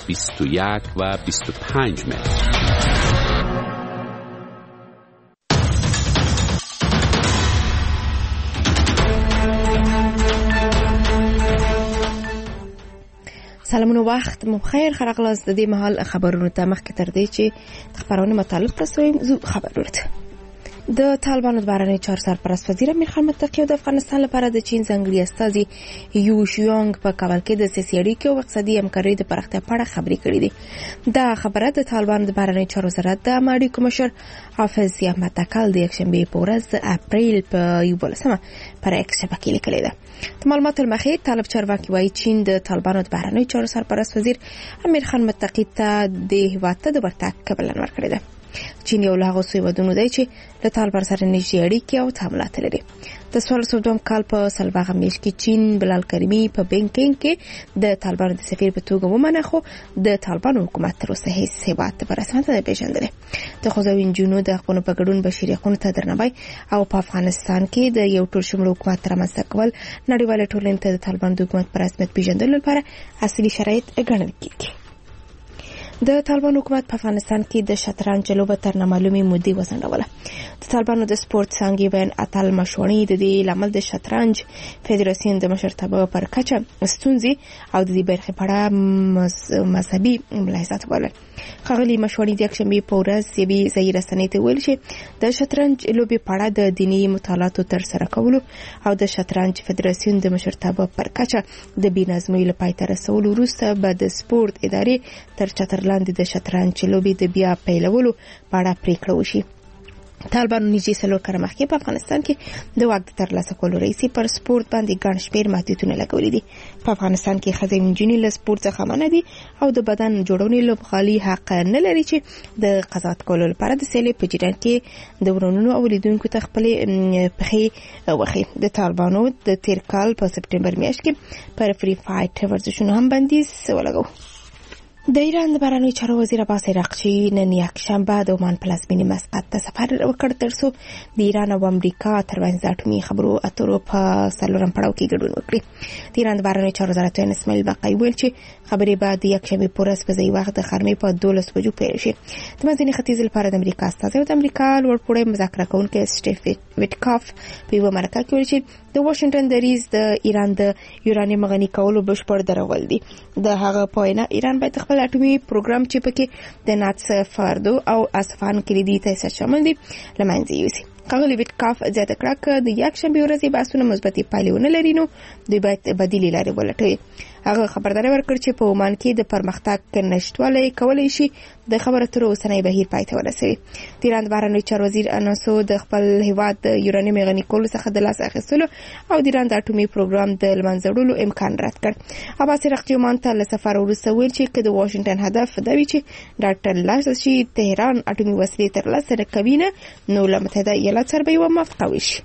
21 و 25 متر. سلامونه وخت مو بخیر خلق د دې مهال خبرونو ته مخکې تر دې چې خبرونه مطالب تاسو زو خبرونه د طالبانو د بهرنیو چارو سرپرست وزیر امیر خان متقی د افغانستان لپاره د چین ځانګړي استازي یو شیونګ په کابل کې د سیاسي اړیکو او اقتصادي همکارۍ د پراختیا په اړه خبرې کړې دي. دا خبره د طالبانو د بهرنیو چارو وزارت د عامه اړیکو مشر حافظ احمد تکل د یکشنبه په ورځ د اپریل په 11 پر ایکس شبکې لیکلې ده. د معلوماتو لمخې طالب چارواکي وايي چین د طالبانو د بهرنیو چارو سرپرست وزیر امیر خان متقی ته د هیواد ته د ورتګ قبلان ورکړی ده. چین یو له هغو هیوادونو دی چې له طالبان سره نږدې اړیکې او تعاملات لري. د 2002 کال په سلواغه میاشت کې چین بلال کریمی په بینکینګ کې د طالبانو د سفیر په توګه ومنه، خو د طالبانو حکومت تر اوسه هیڅ هیواد په رسمیت نه پیژندلی. د ښځو نجونو د حقونو په ګډون بشري حقونو ته درناوی او په افغانستان کې د یو ټول شموله حکومت رامنځته کول نړیواله ټولنې ته د طالبانو د حکومت په رسمیت پیژندلو لپاره اصلي شرایط ګڼل کېږي. د طالبانو حکومت په افغانستان کې د شطرنج لوبه تر نامعلومې مودې وځنډوله. د طالبانو د سپورت څانګې بیان اتل مشوڼي د دې لامل د شطرنج فدراسیون د مشرتابه پر کچه ستونزې او د دې برخې په اړه مذهبي ملاحظات وکړل. ښاغلي مشوڼي د یکشنبې په ورځ یوې ځایي رسنۍ ته ویل چې د شطرنج لوبې په اړه د دیني مطالعاتو ترسره کولو او د شطرنج فدراسیون د مشرتابه پر کچه د بې نظمۍ له پای ته رسولو وروسته به د سپورت ادارې تر چتر لاندې د شطرنج لوبې د بیا پیلولو په اړه پریکړه وشي. طالبانو نږدې 4 کاله مخکې په افغانستان کې د واک د ترلاسه کولو رئیسي پر سپورت باندې ګڼ شمېر محدودیتونه لګولي دي. په افغانستان کې ښځې نجونې له سپورت څخه منع دي او د بدن جوړونې لوبغالي حق نه لري چې د قضاوت کولو لپاره د سیلې په جریان کې د ورونو او لیدونکو ته خپلې پښې وخی. د طالبانو د تیر کال په سپټمبر میاشت کې پر فری فایټ ورزشونو هم بندیز ولګاوه. د ایران د بهرنیو چارو وزیر عباس عراقچي نن یکشنبه د عمان پلازمینې مسقط ته سفر وکړ ترڅو د ایران او امریکا ترمنځ د اټومي خبرو اترو په 4 پړاو کې ګډون وکړي. د ایران د بهرنیو چارو وزارت اسماعیل بقای ویل چې خبرې به د یکشنبه په ورځ په ځای وخت د خرمې په 12 بجو پیل شي. د منځني ختیځ لپاره د امریکا استازی او د امریکا لوړپوړی مذاکره کوونکی سټیف ویټکاف په یو مرکه کې ویل چې د واشنگټن دریځ د ایران د یورانیم غني کولو بشپړ درول دي. د هغه پوینه ایران باید خپل اټومي پروګرام چې پکې د ناتس فاردو او اصفهان کلیدي تاسیس شامل دي لمنځه یوسي. ښاغلي ویټکاف زیاته کړه چې د یکشنبه ورځې بحثونه مثبتې پایلې ونه لري نو دوی باید بدیلې لارې ولټوي. هغه خبرداری ورکړ چې په عمان کې د پرمختګ نشټوالی کولای شي د خبرو تر اوسنۍ بهیر پای ته ورسوي. د ایران بهرنیو چارو وزیر اناسو د خپل هیواد د یورانیم غني کولو څخه د لاس اخیستلو او د ایران د اټومي پروګرام د لمنځه وړلو امکان رد کړ. عباس عراقچي عمان ته له سفر وروسته ویل چې د واشنگټن هدف دا وی چې ډاکټر لاس شي تهران اټومي وسلې ترلاسه کوي نه نو له متحده ایالات سره به یو موافقه وشي.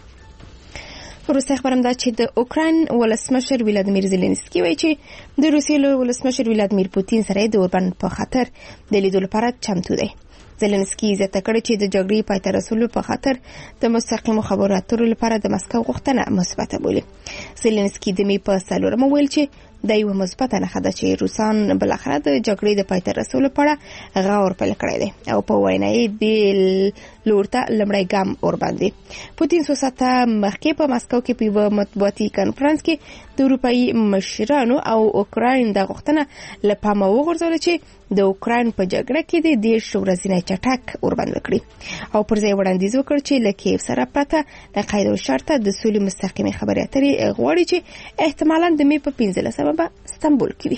روسي خبرم دا چې د اوکراین ولسمشر ولادیمیر زيلنسکي وایي چې د روسیې له ولسمشر ولادیمیر پوتین سره د اوربند په خاطر د لیدو لپاره چمتو دی. زيلنسکي زیاته کړې چې د جګړې پای ته رسولو په خاطر د مستقیمو خبرو اترو لپاره د مسکو غوښتنه مثبته بولي. زيلنسکي د می په 4 ویل چې د یو مثبته نښه ده چې روسان بل اخر د جګړې د پای ته رسولو لپاره غور پیل کړی دی او په وینا یې د لورته لمړی ګام اور باندې. پوتین څو ساعته مخکې په مسکو کې په مطبوعاتي کانفرنس کې د اروپאי مشرانو او اوکراین د غوښتنه لپاره وغورځول چې د اوکراین په جګړه کې د 10 ورځې چټک اوربند وکړي او پر ځای وړاندیز وکړ چې له کیف سره پرته د قید او شرط د سولې مستقیمه خبرې اترې غواړي چې احتمالاً د می په 15 به استانبول کې وي.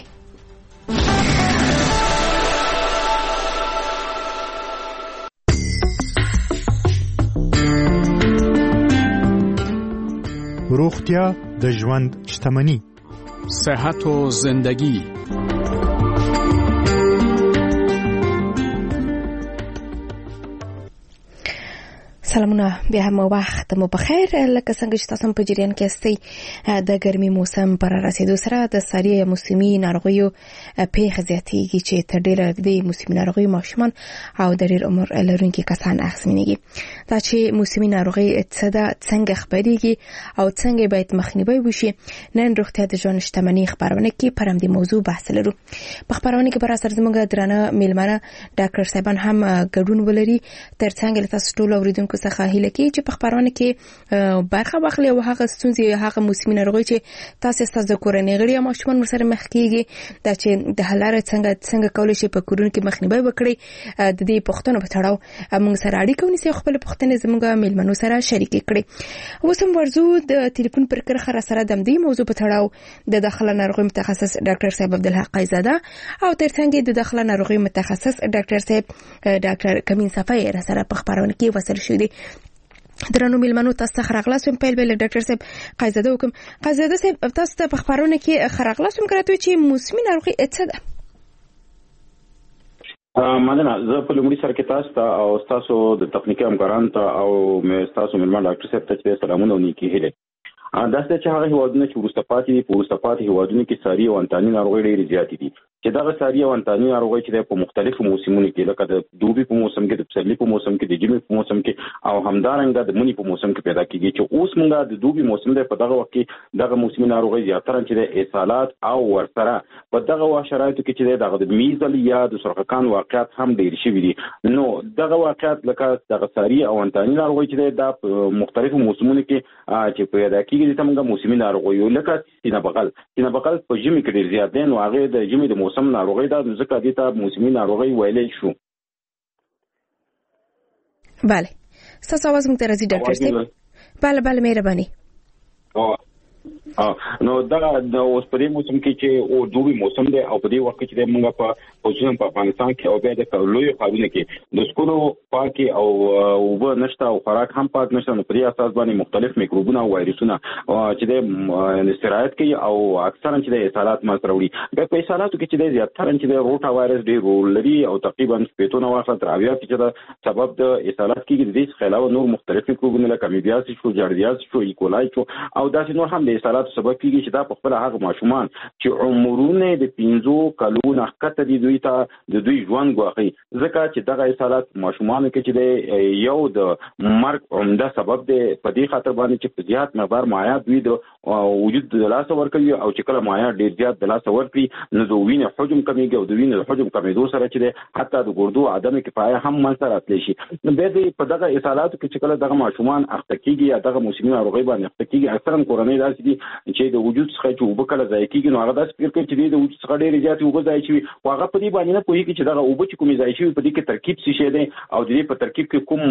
روغتیا د ژوند شتمني. صحت و زندگی. سلامونه بیا هم وخت مو بخیر. لکه څنګه چې تاسو په جریان کې استئ د ګرمي موسم پر رسیدو سره د ساري موسمي ناروغیو پیښ زیاتېږي چې تر ډیره د موسمي ناروغیو ماشومان او د ډیر عمر لرونکي کسان اخیستنیږي. دا چې موسمي ناروغي څنګه خبرېږي او څنګه باید مخنیوي وشي، نن روغتیا د ژوند شتمنۍ خبرونه کې پر همدې موضوع بحث لرو. په خبرونه کې پر اثر زموږ درانه میلمانه ډاکټر صاحبان هم ګډون ولري. ترڅنګ تاسو ټول اوریدونکو څخه هیله کوي چې په خبرونه کې برخه واخلي او هغه ستونزې هغه موسمي ناروغي چې تاسو د کورنۍ غړي او ماشومان سره مخ کیږي دا چې د حلاره څنګه کولای شي په کورونو کې مخنیوي وکړي، د دې پوښتنو په تړاو موږ سره اړیکه ونیسي او خپل پوښتنې زموږ میلمنو سره شریک کړي. اوس هم ورزو د ټلیفون پر کرخه سره د دې موضوع په تړاو د داخله ناروغي متخصص ډاکټر صاحب عبدالحق قیزاده او ترڅنګ د داخله ناروغي متخصص ډاکټر صاحب ډاکټر کمین صفای سره په خبرونه کې وصل شو دي. درنو میلمنو تاسو ته خراغلاسم پیل بل ډاکټر صاحب قیزاده وکم. قیزاده صاحب تاسو ته په خبرونه کې خراغلاسم کړته چې موسمي ناروغي څه ده؟ مننه. زه په لومړي سره کې تاسو ته او تاسو د تخنیکي همکارانو ته او تاسو میلمن ډاکټر صاحب ته سلامونه ونیکي هله. دا چې هغه هیوادونه چې وروسته پاتې هیوادونو کې ساري او انتاني ناروغي ډېرې زیاتې دي چې دغه ساري او انتاني ناروغي چې په مختلفو موسمونو کې لکه د دوبي په موسم کې، د پسرلي په موسم کې، د ژمي په موسم کې او همدارنګه د مني په موسم کې پیدا کیږي. چې اوس موږ د دوبي موسم دی، په دغه وخت کې دغه موسمي ناروغي زیاتره چې د اسهالات او ورسره په دغه شرایطو کې چې دغه د میزل یا د سرطان واقعیت هم ډېر شوي دي. نو دغه واقعیت لکه دغه ساري او انتاني ناروغي چې د مختلفو موسمونو کې چې پیدا کیږي د تمګه موسمي ناروغي لکه سینه بغل په ژمي کې ډېر زیات دي. نو هغه د ژمي د موسم ناروغي دا ځکه دي ته موسمي ناروغي ویلې شو. بله تاسو आवाज مونږ ته راځي ډاکټر صاحب؟ بله مهرباني. نو دا د اوس په دې موسم کې چې او دوبي موسم دی او په دې وخت کې موږ په خصوصا په افغانستان کې او بیا د لوی خاورونو کې د سکولو پاکي او وب نشته او خوراک هم پاک نشته. نو په دې اساس باندې مختلف میکروبونه او وایرسونه چې د استراحت کوي او اکثرا چې د اسهالات ماته وروړي. په اسهالاتو کې چې د زیاتره چې د روټا وایرس ډېر رول لري او تقریبا 15 تر 20 چې د سبب د اسهالات کې د دې خلاف نور مختلف میکروبونه لکه میبیاسیس شو، جاردیاس شو، ایکولای شو او داسې نور هم د اسهالات سبب کیږي چې دا په خپل هغه ماشومان چې عمرونه د 15 کلونو ښکته دي دوی ته د دوی ژوند غواخي. ځکه چې دغه اسهالات ماشومان کې چې د یو د مرګ عمده سبب دی. په دې خاطر باندې چې په زیات مقدار مایعات دوی د وجود د لاس ورکوي او چې کله مایعات ډیر زیات د لاس ورکړي نو د وینې حجم کمیږي او د وینې حجم کمیدو سره چې حتی د ګردو عدم کفایه هم منځته راتلی شي. به دې په دغه اسهالاتو کې چې کله دغه ماشومان اخته کیږي یا دغه موسمي ناروغي باندې اخته کیږي، اکثرا کورنۍ داسې دي چې د وجود څخه چې وب کله ځای کیږي نو هغه داسې فکر کوي چې د وجود څخه ډېر زیات وب ځای شي او هغه په دې باندې نه پوهیږي چې دغه وب چې کومې ځای شي په دې کې ترکیب څه شي دی او د دې په ترکیب کې کوم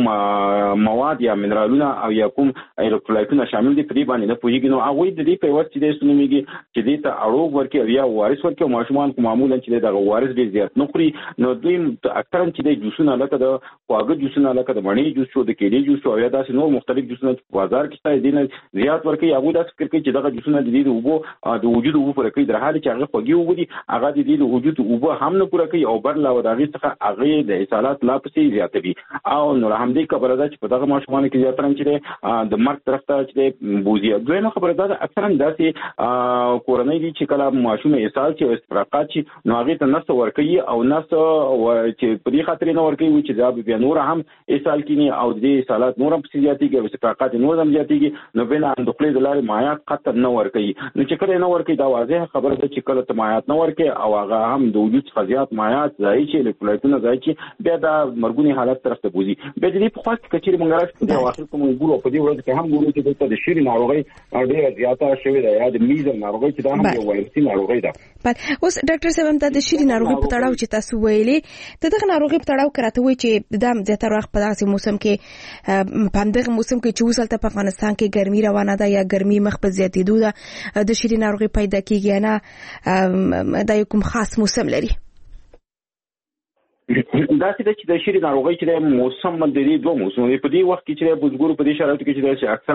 مواد یا منرالونه او یا کوم الکترولایتونه شامل دي په دې باندې نه پوهیږي. نو هغه د دې په وخت چې د سنومیږي چې دې ته اړوب ورکړي یا وارث ورکړي ماشومان کوم معمولا چې دغه وارث ډېر زیات نه خوري. نو دوی اکثرا چې د جوسونه لکه د خواږه جوسونه لکه د مڼې جوس شو، د کېلې جوس شو یا داسې نور مختلف جوسونه په بازار کې شته دي نه زیات ورکړي. هغه داسې فکر کوي چې دغه جوسونه د دې وبو د وجود وبو پر کوي، در حال چې هغه خوږي وبو دي هغه د دې وجود وبو هم نه پوره کوي او بل لا وداغي څخه هغه د اسهالات لا پسې زیاتوي. او نو همدې خبره ده چې په دغه ماشومان کې زیاتره چې د مرګ طرف ته چې بوزي. دویمه خبره ده اکثرا داسې کورنۍ دي چې کله ماشوم اسهال چې استفراقات شي نو هغه ته نس ورکوي او نس چې په دې خاطر نه ورکوي چې دا بیا نور هم اسهال کینی او د اسهالات نور هم زیاتېږي او استفراقات نور هم زیاتېږي. نو بل اندخلې د لارې مایعات قطر نه ورکوي. نو چې کله نه ورکوي دا واضح خبره ده چې کله ته مایعات نه ورکوي او هغه هم د وجود څخه زیات مایعات ځای چې الکترولایتونه ځای چې بیا دا مرګونی حالت طرف ته بوزي. به دې په خاص کچېر مونږ راځو د واخر کوم ګورو په دې ورځ کې هم ګورو چې د شری ناروغي ډېره زیاته شوې ده یا د میزل ناروغي چې دا هم یو وایرسي ناروغي ده. اوس ډاکټر صاحب هم د شری ناروغي په تړاو چې تاسو ویلي دغه ناروغي په تړاو کراته وي چې د زیاتره وخت په داسې موسم کې په دغه موسم کې چې وسلته په افغانستان کې ګرمي روانه ده یا ګرمي مخ په زیاتېدو ده د شری ناروغي پیدا کیږي نه دا یو کوم خاص موسم لري؟ دا چې د شری ناروغي چې د موسم د دې دوه موسمونه په دې وخت کې چې بزګور په دې شرایطو کې چې اکثرا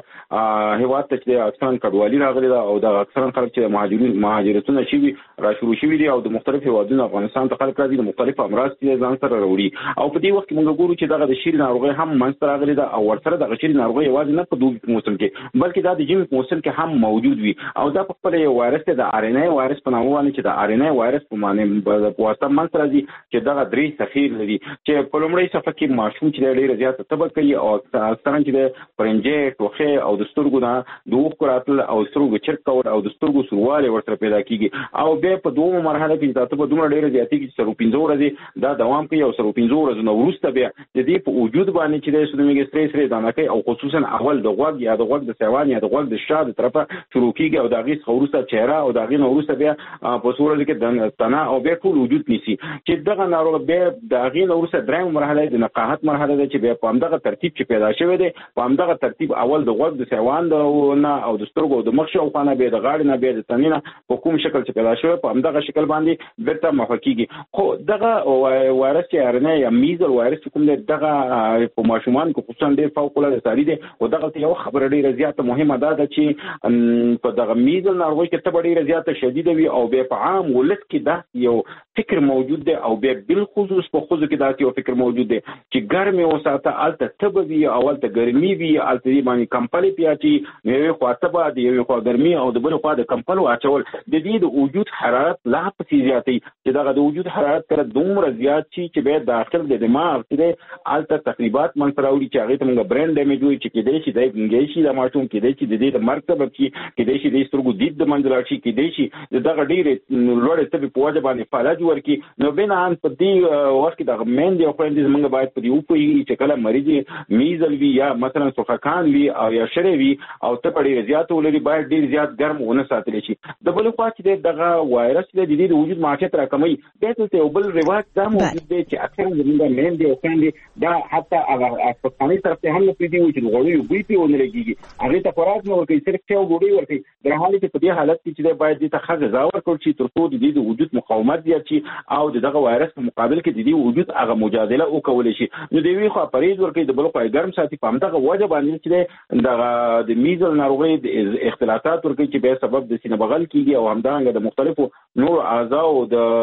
موږ هیواد ته چې اکثرا کډوالي راغلي دا او د اکثرا خلک چې مهاجرتونه شي را شروع شوي دي او د مختلف هیوادونو افغانستان ته خلک راځي د مختلف امراض چې ځان سره راوړي او په دې وخت کې موږ ګورو چې دغه د شری ناروغي هم منځ راغلي دا او ورسره د شری ناروغي یوازې نه په دوه موسم کې بلکې دا د ژمي موسم کې هم موجود وي او دا په خپل یو وایرس د آر ان اي وایرس په نامه باندې چې د آر ان اي وایرس په معنی په واسطه منځ راځي چې دغه درې صفیر لري چې په لومړی صفحه کې ماشوم چې ډېر زیات تبه کوي او اکثرا چې د پرنجې ټوخه او د سترګو نه د اوښ راتل او سترګو چرک کول او د سترګو سورواله ورته پیدا کیږي او به په دوه مرحله کې د تبه دومره ډېر زیاتې کې سره 15 ورځې دا دوام کوي او سره 15 ورځې نو وروسته بیا د دې په وجود باندې چې د سودومیګ سټریس دانه کوي او خصوصا اول د غوږ یا د غوږ د سیوان یا د غوږ د شاده طرفه شروع کیږي او د غیس خورسته چهره او د غین وروسته بیا په صورت کې د تنا او بیا ټول وجود نیسي چې دغه ناروغ به د غین وروسته دریم مرحله د نقاهت مرحله ده چې بیا په همدغه ترتیب چې پیدا شوی دی په همدغه ترتیب اول د غوږ د سیوان نه او د سترګو د مخ شاوخوا به د غاړې نه به د تنینه په کوم شکل چې پیدا شوی په همدغه شکل باندې بیرته مخکیږي خو دغه وایرس چې ارنه یا میزل وایرس کوم دغه په ماشومان کو خصوصا ډیر فوق العاده ساري دي او دغه یو خبره ډیره زیاته مهمه ده چې په دغه میزل ناروغي کې تبه ډیره زیاته شدیده وي او به په عام ولس کې دا یو فکر موجود دی او به بالخصوص په خوځو کې دا یو فکر موجود دی چې ګرمي او ساته الته تبه وي او الته ګرمي وي الته باندې کمپلي پیاچی نو خو تبه دی یو خو ګرمي او د بل خو د کمپلو اچول د دې د وجود حرارت لا پسې زیاتې چې دغه د وجود حرارت تر دومره زیات شي چې به داخل د دماغ کې الته تقریبات منځراوړي چې هغه ته موږ برین ډیمیج وي چې کېدای شي د انګلیسي شي د ماشوم کېدای شي د دې د مرګ سبب شي کېدای شي د سترګو دید د منځ راشي کېدای شي دغه ډېر لوړ تبه په وجه باندې فلج ورکی نو بنا ان په دې وخت کې د مېندې او فرندز موږ باید په دې وپوي چې کله مریض میزل وي یا مثلا سوخکان وي او یا شری وي او ته په ډېر زیات ولري باید ډېر زیات ګرم ونه ساتل شي د بل خوا چې دغه وایرس د دې د وجود معافیت راکمي به ته بل رواج دا موجود دی چې اکثر زموږ مېندې او فرندز دا حتی هغه افغاني طرف ته هم نه پېدي چې غوړي بوی په ونه لګيږي هغه ته خوراک نه ورکوي صرف څو غوړي ورکوي در حالت چې په دې حالت کې چې باید دې ته غذا ورکړي چې تر څو د دې د وجود مقاومت زیات شي او دغه وایرس په مقابل کې د دې وجود هغه مجادله وکول شي نو د وی خو پریز ورکوي د بل خو ګرم ساتي په همدغه وجه باندې چې دغه د میزل ناروغي د اختلاطات ورکوي چې به سبب د سینه بغل کیږي او همدارنګه د مختلفو نور اعضاء او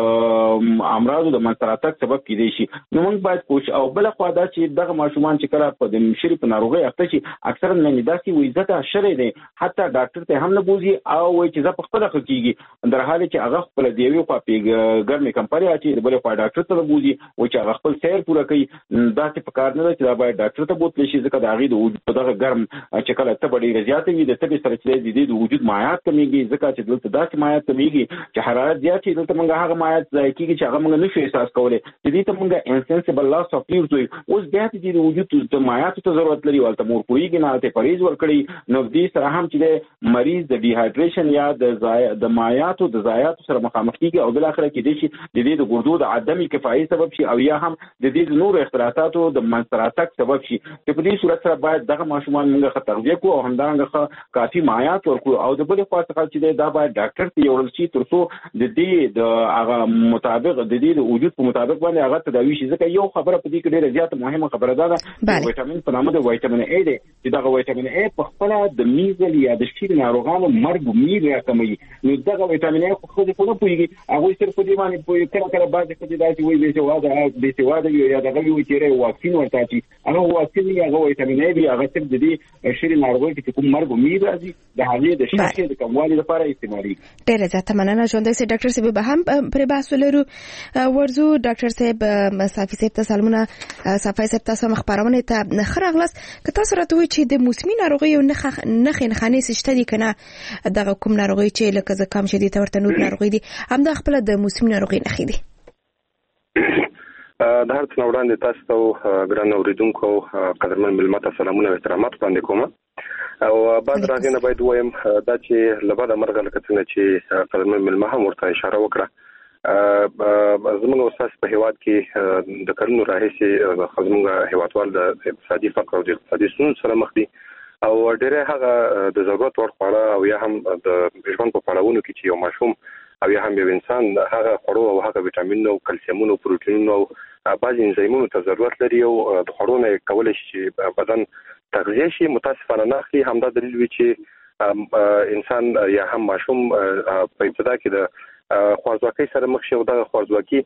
د امراض د منځراتک سبب کیدی شي نو موږ باید کوشش او بل خو دا چې دغه ماشومان چې کله په د شری په ناروغي اخته شي اکثرا نه داسي وي ځکه شری دی حتی ډاکټر ته هم نه بوزي او وایي چې زه په خپل خکېږي در حال چې هغه خپل دیوي خو په ګرمه کمپنی اچي د بل خو ډاکټر ته بوزي او چې هغه خپل سیر پوره کوي دا څه په کار نه ده چې دا باید ډاکټر ته بوتل شي ځکه دا غي د وجود په دغه ګرم چې کله ته ډېر زیات وي د تبي سره چې د وجود مایعات کمیږي ځکه چې دلته داسې مایعات کمیږي چې حرارت زیات شي دلته موږ هغه مایعات ځای کیږي چې هغه موږ نشو احساس کولای د دې ته موږ انسنسبل لاس اف فلویډ وي اوس بیا چې د وجود د مایعات ته ضرورت لري ولته مور کویږي نه ته پریز ور کړی نو دې سره هم چې مریض د ډیهایډریشن یا د مایعاتو د ضایعاتو سره مخامخ کیږي او بل اخر کې د شي د دې د ګردو د عدمي کفایي سبب شي او یا هم د دې نور اختلاطاتو د منځراتک سبب شي چې په دې صورت سره باید دغه ماشومان موږ تغذیه کوو او همدارنګه کافي مایعات ورکړو او د بل خوا څخه چې دا باید ډاکټر ته یوړل شي تر څو د دې د هغه مطابق د دې د وجود په مطابق باندې هغه تداوي شي ځکه یو خبره په دې کې ډیره زیاته مهمه خبره ده چې ویټامین په نامه د ویټامین ای دی چې دغه ویټامین ای په خپل د میزل یا د شیر ناروغانو مرګ میږي راکموي نو دغه ویټامین ای خو د په پویږي هغه صرف په دې باندې په کله کله بعد کې دا چې وایي چې واده یا دغه وی چې واکسین ورته شي هغه واکسین یا هغه ویټامین ای هغه صرف د دې شیر ناروغي چې کوم مرګ میږي راځي د هغې د شخصي د کموالي لپاره استعمالي ډیره زیاته مننه ژوندۍ سي ډاکټر صاحب به هم پر بحث ولرو ورزو ډاکټر صاحب صافي صاحب ته سلامونه صافي صاحب تاسو مخبرونه ته خرغلس که تاسو راته وایئ چې د موسمي ناروغي او نخې نخانې شته دي کنه دغه کوم ناروغي چې لکه زکام شدید ورته نور ناروغي دي هم د خپل د موسمي ناروغي نخې دي د هر څه وړاندې تاسو ته ګران اوریدونکو قدرمن ملمت سلامونه او احترامات وړاندې کوم او بعد راځي نه باید وایم دا چې لباده مرغه لکه څنګه چې قدرمن ملمه هم ورته اشاره وکړه زموږ استاد په هیواد کې د کارونو راهیسي زموږ هیوادوال د اقتصادي فقر او د اقتصادي ستونزو سره مخ دي او ډېر هغه د ضرورت وړ خواړه او یا هم د ژوند په پړاوونو کې چې یو ماشوم او یا هم یو انسان هغه خوړو او هغه ویټامین او کلسیم او پروتین او بعض انزایمونو ته ضرورت لري او د خوړو نه کولای شي بدن تغذیه شي. متاسفانه نه اخلي. همدا دلیل وی چې انسان یا هم ماشوم په ابتدا کې د خوارځواکۍ سره مخ شي او د خوارځواکۍ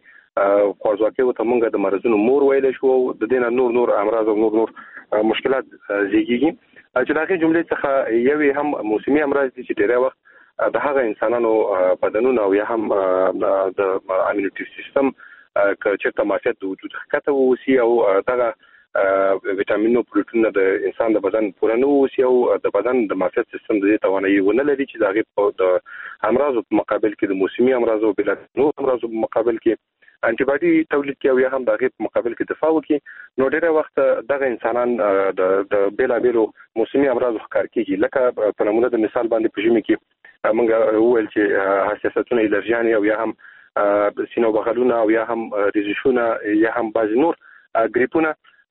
ته موږ د مرزونو مور ویل شو او د دینه نور امراض او نور مشکلات زیږیږي چې دغه جملې څخه یو هم موسمي امراض دي چې ډېر وخت د هغه انسانانو بدنونو او یا هم د امینیټي سیستم چې تماسیت د وجود ښکته وسی او دغه ویټامین او پروتین د انسان د بدن پوره نه وسی او د بدن د ماسیت سیستم د توانایي ونه لري چې دغه د امراض په مقابل کې د موسمي امراض او بل نور امراض په مقابل کې انټي باډي تولید کوي یا هم دغه په مقابل کې دفاع وکړي. نو ډېر وخت دغه انسانان د بیلابیلو موسمي امراض ښکار کیږي. لکه په نمونه د مثال باندې په ژمي کې موږ وویل چې حساسیتونه الرجیان او یا هم سینو بغلونه او یا هم ریزشونه یا هم بعض نور ګریپونه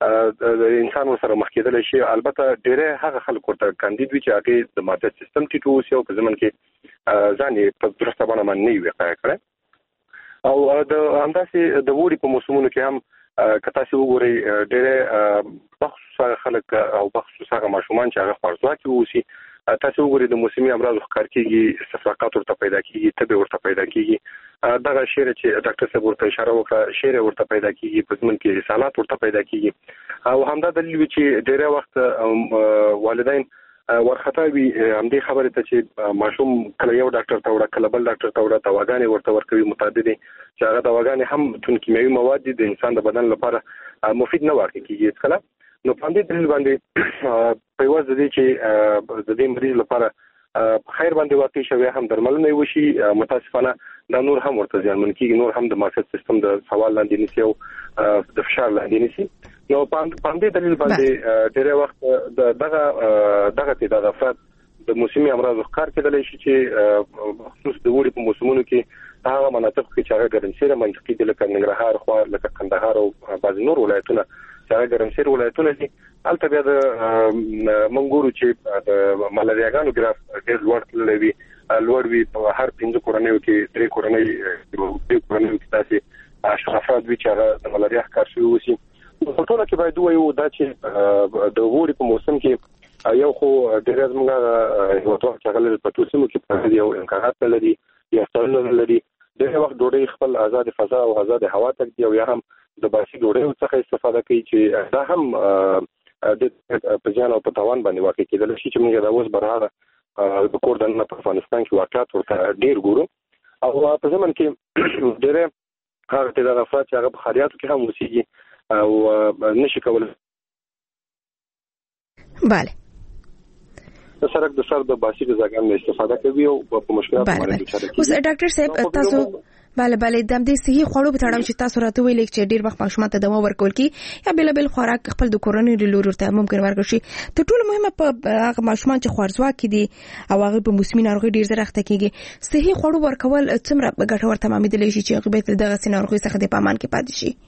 د انسان سره مخ کېدل شي. البته ډېر هغه خلک ورته کاندید وي چې هغه د ماده سیستم ټیټو وي او په ځمن کې ځاني په درسته باندې نه وقایع کړي او د همداسې د ووري په موسمونو کې هم کتا سي وګوري ډېر بخصوص خلک او بخصوص هغه ماشومان چې هغه خوارځواکي ووسی تاسو وګورئ د موسمي امراض ښکار کیږي استفراقات ورته پیدا کیږي تبه ورته پیدا کیږي دغه شعر چې ډاکټر صاحب ورته اشاره وکړه شعر ورته پیدا کیږي په ځمن کې رسالات ورته پیدا کیږي او همدا دلیل وی چې ډېر وخت والدین ورخطاوي همدې خبره ته چې ماشوم کله یو ډاکټر ته وړه کله بل ډاکټر ته وړه دواګانې ورته ورکوي متعددي چې هغه دواګانې هم تون کیمیاوي مواد دي د انسان د بدن لپاره مفید نه واقع کیږي ځکه نو په دې دلیل باندې په واسطه دي چې د دې مریض لپاره خیر باندې واقع شوی هم درملنه وشي. متاسفانه دا نور هم ورته ځانمن کیږي نور هم د ماسیت سیستم د سوال لاندې نشي او د فشار لاندې نشي. نو په دې دلیل باندې ډېر وخت دغه افراد د موسمي امراض ښکار کېدلی شي چې خصوص د وړي په موسمونو کې هغه مناطق کې چې هغه ګرمسیره منطقې دي لکه ننګرهار خوا لکه کندهار او بعض نور ولایتونه چې هغه ګرمسیره ولایتونه دي هلته بیا د منګورو چې د ملارياګانو ګراف ډېر لوړ وي په هر 5 کورنیو کې 3 کورنیو کې تاسو افراد وي چې هغه د ملاریا ښکار شوي وسی. په ټوله کې باید وایو دا چې د ووري په موسم کې یو خو ډېر زموږ هیوادوال چې هغه په توسمو کې په یو امکانات لري یا څلور لري ډېر وخت ډوډۍ خپل آزاد فضا او آزاد هوا تک دی او یا هم د باسي ډوډۍ څخه استفاده کوي چې دا هم د پجان او په توان باندې واقع کېدل شي چې موږ دا اوس برابر د کور د افغانستان کې واقعات ورته ډېر ګورو او په ځمن کې ډېر هغه د افراد چې هغه په خاریاتو کې هم وسیږي او نشي کولای bale د سرک د سر د باسي غذاګانو استفاده کوي او په مشکلات باندې دچاره کیږي. اوس ډاکټر صاحب تاسو bale د دې صحي خوړو په تړاو چې تاسو راته ویل چې ډیر وخت ماشومان ته دمو ورکول کی یا بل خوراک خپل د کورونی لور ورته ممکن ورکړي شي. ته ټول مهمه په هغه ماشومان چې خوارځواکي دي او هغه په موسمي ناروغي ډیر زر اخته کیږي صحي خوړو ورکول څومره ګټور تمامېدلی شي چې هغه به دغه سيناروغي څخه د پامان کې پاتې شي.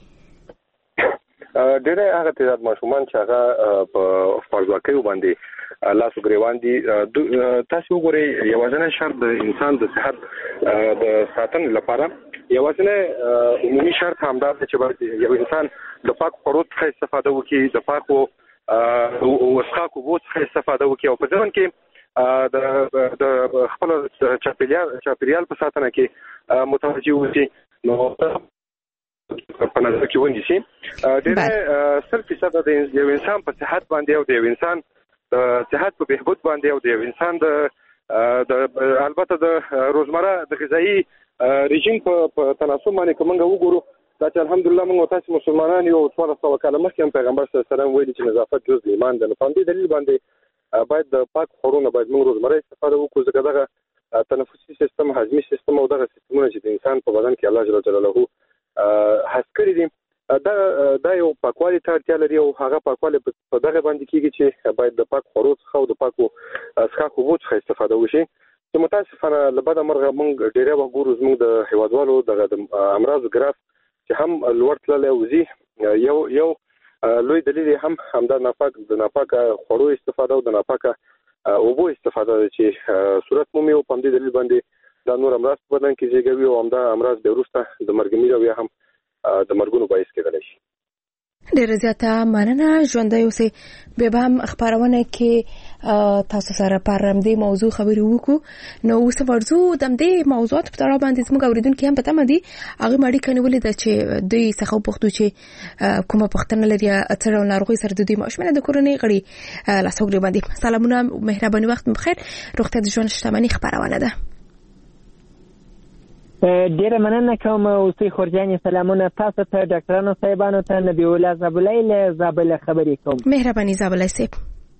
ډېر هغه تعداد ماشومان چې هغه په خوارځواکۍ باندې لاسو ګریوان دي تاسو وګورئ یوازینی شرط د انسان د صحت د ساتنې لپاره یوازینی عمومي شرط همدا دی چې یو انسان د پاک خوړو څخه استفاده وکړي د پاکو وسخاکو بو څخه استفاده وکړي او په ځان کې د خپل چاپیریال په ساتنه کې متوجه وي. نو په نظر کې ونیسي ډېر 100% د یو انسان په صحت باندې او د یو انسان د صحت په بهبود باندې او د یو انسان د البته د روزمره د غذایی رژیم په تناسب باندې کومه وګورو دا چې الحمدلله موږ تاسو مسلمانان یو 1400 کاله مخکې پیغمبر صلی الله علیه وسلم ویلي چې نظافت جز ایمان ده. په دې دلیل باندې باید د پاک خورونه باید موږ روزمره استفاده وکړو ځکه دغه تنفسي سیستم هضمي سیستم او دغه سیستمونه چې د انسان په بدن کې الله جل جلاله هڅ کړی دي دا یو پاکوالي ته اړتیا لري او هغه پاکوالي په دغه باندې کېږي چې باید د پاک خوړو څخه او د پاکو څښاکو بو څخه استفاده وشي. چې متاسفانه لبدا مرغه موږ ډیره وګورو زموږ د هیوادوالو د امراض ګراف چې هم لوړ تللی وزي یو لوی دلیل هم همدا ناپاک خوړو استفاده او د ناپاکه اوبو استفاده چې صورت مومي او په دې دلیل باندې دا نور امراض په بدن کې زیږوي او همدا امراض به وروسته د مرګ او یا هم د مرګونو باعث کېدلی شي. ډېر زیاته مننه. ژوندی اوسئ. بیا به هم خپرونه کې تاسو سره پر همدې موضوع خبرې وکړو. نو اوس ورځو د همدې موضوعاتو په تړاو باندې زموږ اورېدونکي هم په تمه دي. هغوی اړیکه نیولې ده چې دوی څخه وپوښتو چې کومه پوښتنه لري څه ډول ناروغۍ سره د دوی ماشومانه د کورنۍ غړي لاسوکړې باندې. سلامونه، مهرباني، وخت بخیر. روغتیا د ژوند شتمني خپرونه ده. ډیره مننه کوم. اوسې خورجانې سلامونه تاسو ته، ډاکټرانو صاحبانو ته. نبی الله زابلای له زابل خبرې کوم. مهرباني زابلای صاحب.